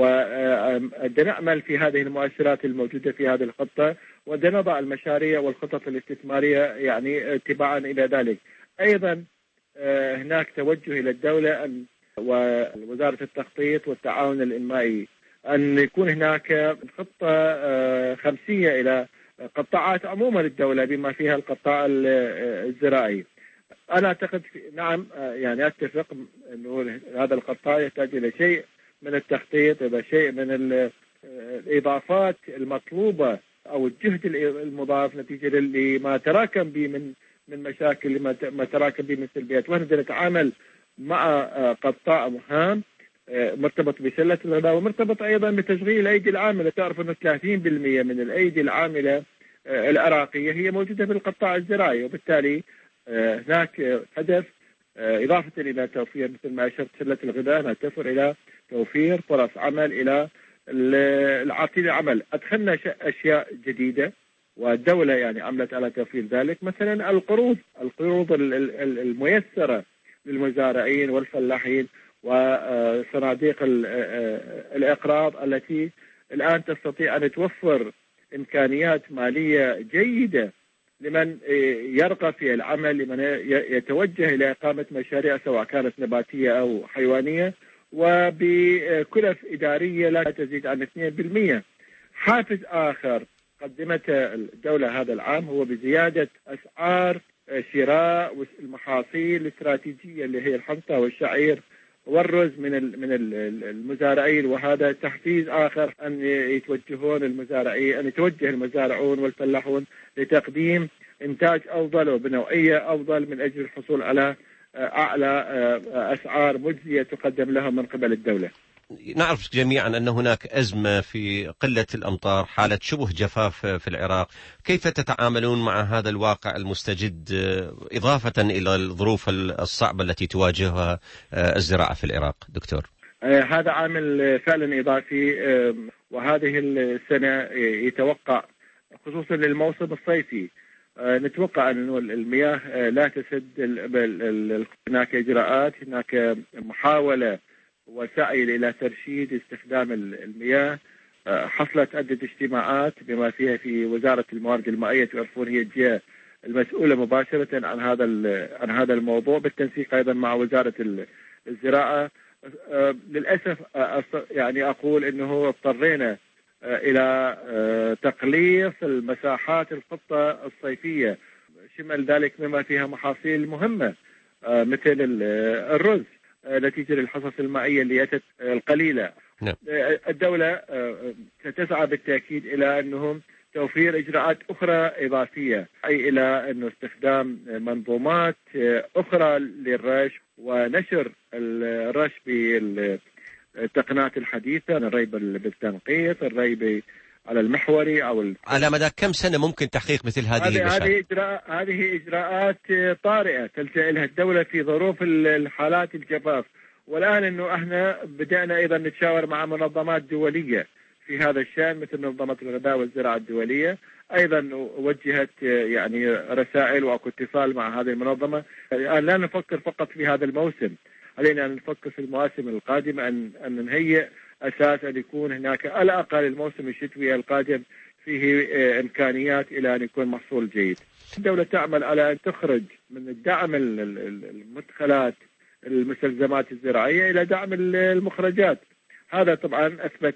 ونعمل في هذه المؤشرات الموجودة في هذه الخطة، ونضع المشاريع والخطط الاستثمارية يعني تباعا إلى ذلك. أيضا هناك توجه إلى الدولة أن ووزارة التخطيط والتعاون الإنمائي أن يكون هناك خطة خمسية إلى قطاعات عموما للدولة بما فيها القطاع الزراعي. أنا أعتقد نعم يعني أتفق أنه هذا القطاع يحتاج إلى شيء من التخطيط، إلى شيء من الإضافات المطلوبة أو الجهد المضاف نتيجة لما تراكم به من من مشاكل، ما تراكم به من سلبيات. ونحن نتعامل مع قطاع مهام مرتبط بسلة الغذاء ومرتبط أيضا بتشغيل الأيدي العاملة. تعرف أن ثلاثين بالمئة من الأيدي العاملة العراقية هي موجودة في القطاع الزراعي، وبالتالي هناك هدف إضافة إلى توفير مثل ما أشرت سلة الغذاء أنها تفر إلى توفير فرص عمل إلى العاطلة العمل. أدخلنا أشياء جديدة والدولة يعني عملت على توفير ذلك، مثلا القروض القروض الميسرة للمزارعين والفلاحين وصناديق الإقراض التي الآن تستطيع أن توفر إمكانيات مالية جيدة لمن يرغب في العمل، لمن يتوجه إلى إقامة مشاريع سواء كانت نباتية أو حيوانية، وبكلف إدارية لا تزيد عن اثنين بالمئة. حافز آخر قدمته الدولة هذا العام هو بزيادة أسعار شراء المحاصيل الاستراتيجية اللي هي الحنطة والشعير والرز من من المزارعين، وهذا تحفيز آخر أن يتوجهون المزارعين أن يتوجه المزارعون والفلاحون لتقديم إنتاج أفضل وبنوعية أفضل من أجل الحصول على أعلى أسعار مجزية تقدم لهم من قبل الدولة. نعرف جميعا أن هناك أزمة في قلة الأمطار، حالة شبه جفاف في العراق. كيف تتعاملون مع هذا الواقع المستجد إضافة إلى الظروف الصعبة التي تواجهها الزراعة في العراق دكتور؟ هذا عامل فعلا إضافي، وهذه السنة يتوقع خصوصا للموسم الصيفي نتوقع أن المياه لا تسد. هناك إجراءات، هناك محاولة وسعي إلى ترشيد استخدام المياه. حصلت عدة اجتماعات بما فيها في وزارة الموارد المائية، تعرفون هي الجهة المسؤولة مباشرة عن هذا عن هذا الموضوع، بالتنسيق أيضا مع وزارة الزراعة. للأسف يعني أقول أنه اضطرينا إلى تقليص المساحات الخطة الصيفية، شمل ذلك مما فيها محاصيل مهمة مثل الرز نتيجة للحصص المائية اللي أتت القليلة. نعم. الدولة ستسعى بالتأكيد إلى أنهم توفير إجراءات أخرى إضافية، أي إلى أنه استخدام منظومات أخرى للرش ونشر الرش بالتقنيات الحديثة، الري بالتنقيط، الري على المحوري أو ال... على مدى كم سنة ممكن تحقيق مثل هذه المشاريع؟ هذه إجراء هذه إجراءات طارئة تلجأ لها الدولة في ظروف الحالات الجفاف. والآن إنه إحنا بدأنا أيضا نتشاور مع منظمات دولية في هذا الشأن مثل منظمة الغذاء والزراعة الدولية، أيضا وجهت يعني رسائل وأكو اتصال مع هذه المنظمة. الآن لا نفكر فقط في هذا الموسم، علينا أن نفكر في المواسم القادمة أن أن نهيئ أساس أن يكون هناك على الأقل الموسم الشتوي القادم فيه إمكانيات إلى أن يكون محصول جيد. الدولة تعمل على أن تخرج من الدعم المدخلات المستلزمات الزراعية إلى دعم المخرجات. هذا طبعا أثبت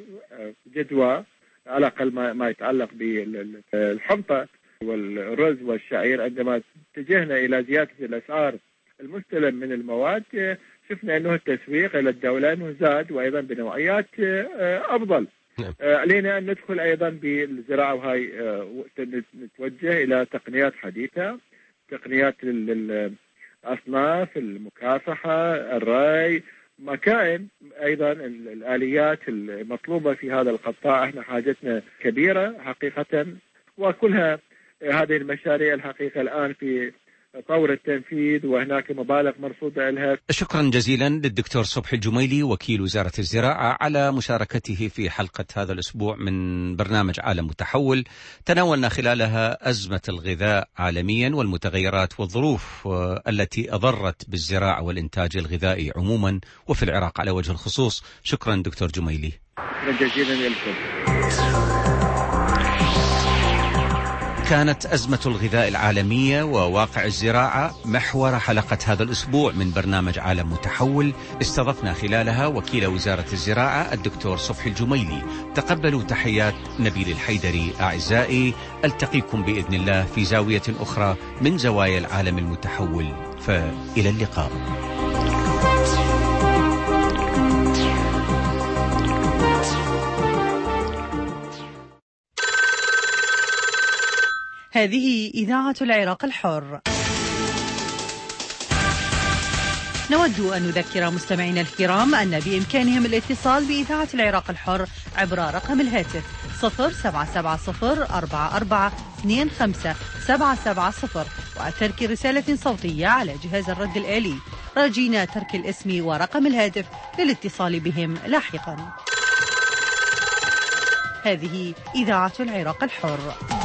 جدوى على الأقل ما يتعلق بالحنطة والرز والشعير. عندما اتجهنا إلى زيادة الأسعار المستلم من المواد شفنا أنه التسويق إلى الدولة أنه زاد، وأيضا بنوعيات أفضل. نعم. علينا أن ندخل أيضا بالزراعة، وهي نتوجه إلى تقنيات حديثة، تقنيات الأصناف، المكافحة، الري، مكائن، أيضا الآليات المطلوبة في هذا القطاع. احنا حاجتنا كبيرة حقيقة، وكلها هذه المشاريع الحقيقة الآن في طور التنفيذ، وهناك مبالغ مرصودة لها. شكرا جزيلا للدكتور صبحي الجميلي وكيل وزارة الزراعة على مشاركته في حلقة هذا الأسبوع من برنامج عالم متحول. تناولنا خلالها أزمة الغذاء عالميا والمتغيرات والظروف التي أضرت بالزراعة والإنتاج الغذائي عموما وفي العراق على وجه الخصوص. شكرا دكتور جميلي. شكرا جزيلا لكم. كانت أزمة الغذاء العالمية وواقع الزراعة محور حلقة هذا الأسبوع من برنامج عالم متحول. استضفنا خلالها وكيل وزارة الزراعة الدكتور صبحي الجميلي. تقبلوا تحيات نبيل الحيدري. أعزائي، ألتقيكم بإذن الله في زاوية أخرى من زوايا العالم المتحول، فإلى اللقاء. هذه إذاعة العراق الحر. نود أن نذكر مستمعينا الكرام أن بإمكانهم الاتصال بإذاعة العراق الحر عبر رقم الهاتف صفر سبعة سبعة صفر أربعة أربعة اثنين خمسة سبعة سبعة صفر وترك رسالة صوتية على جهاز الرد الآلي، راجين ترك الاسم ورقم الهاتف للاتصال بهم لاحقا. هذه إذاعة العراق الحر.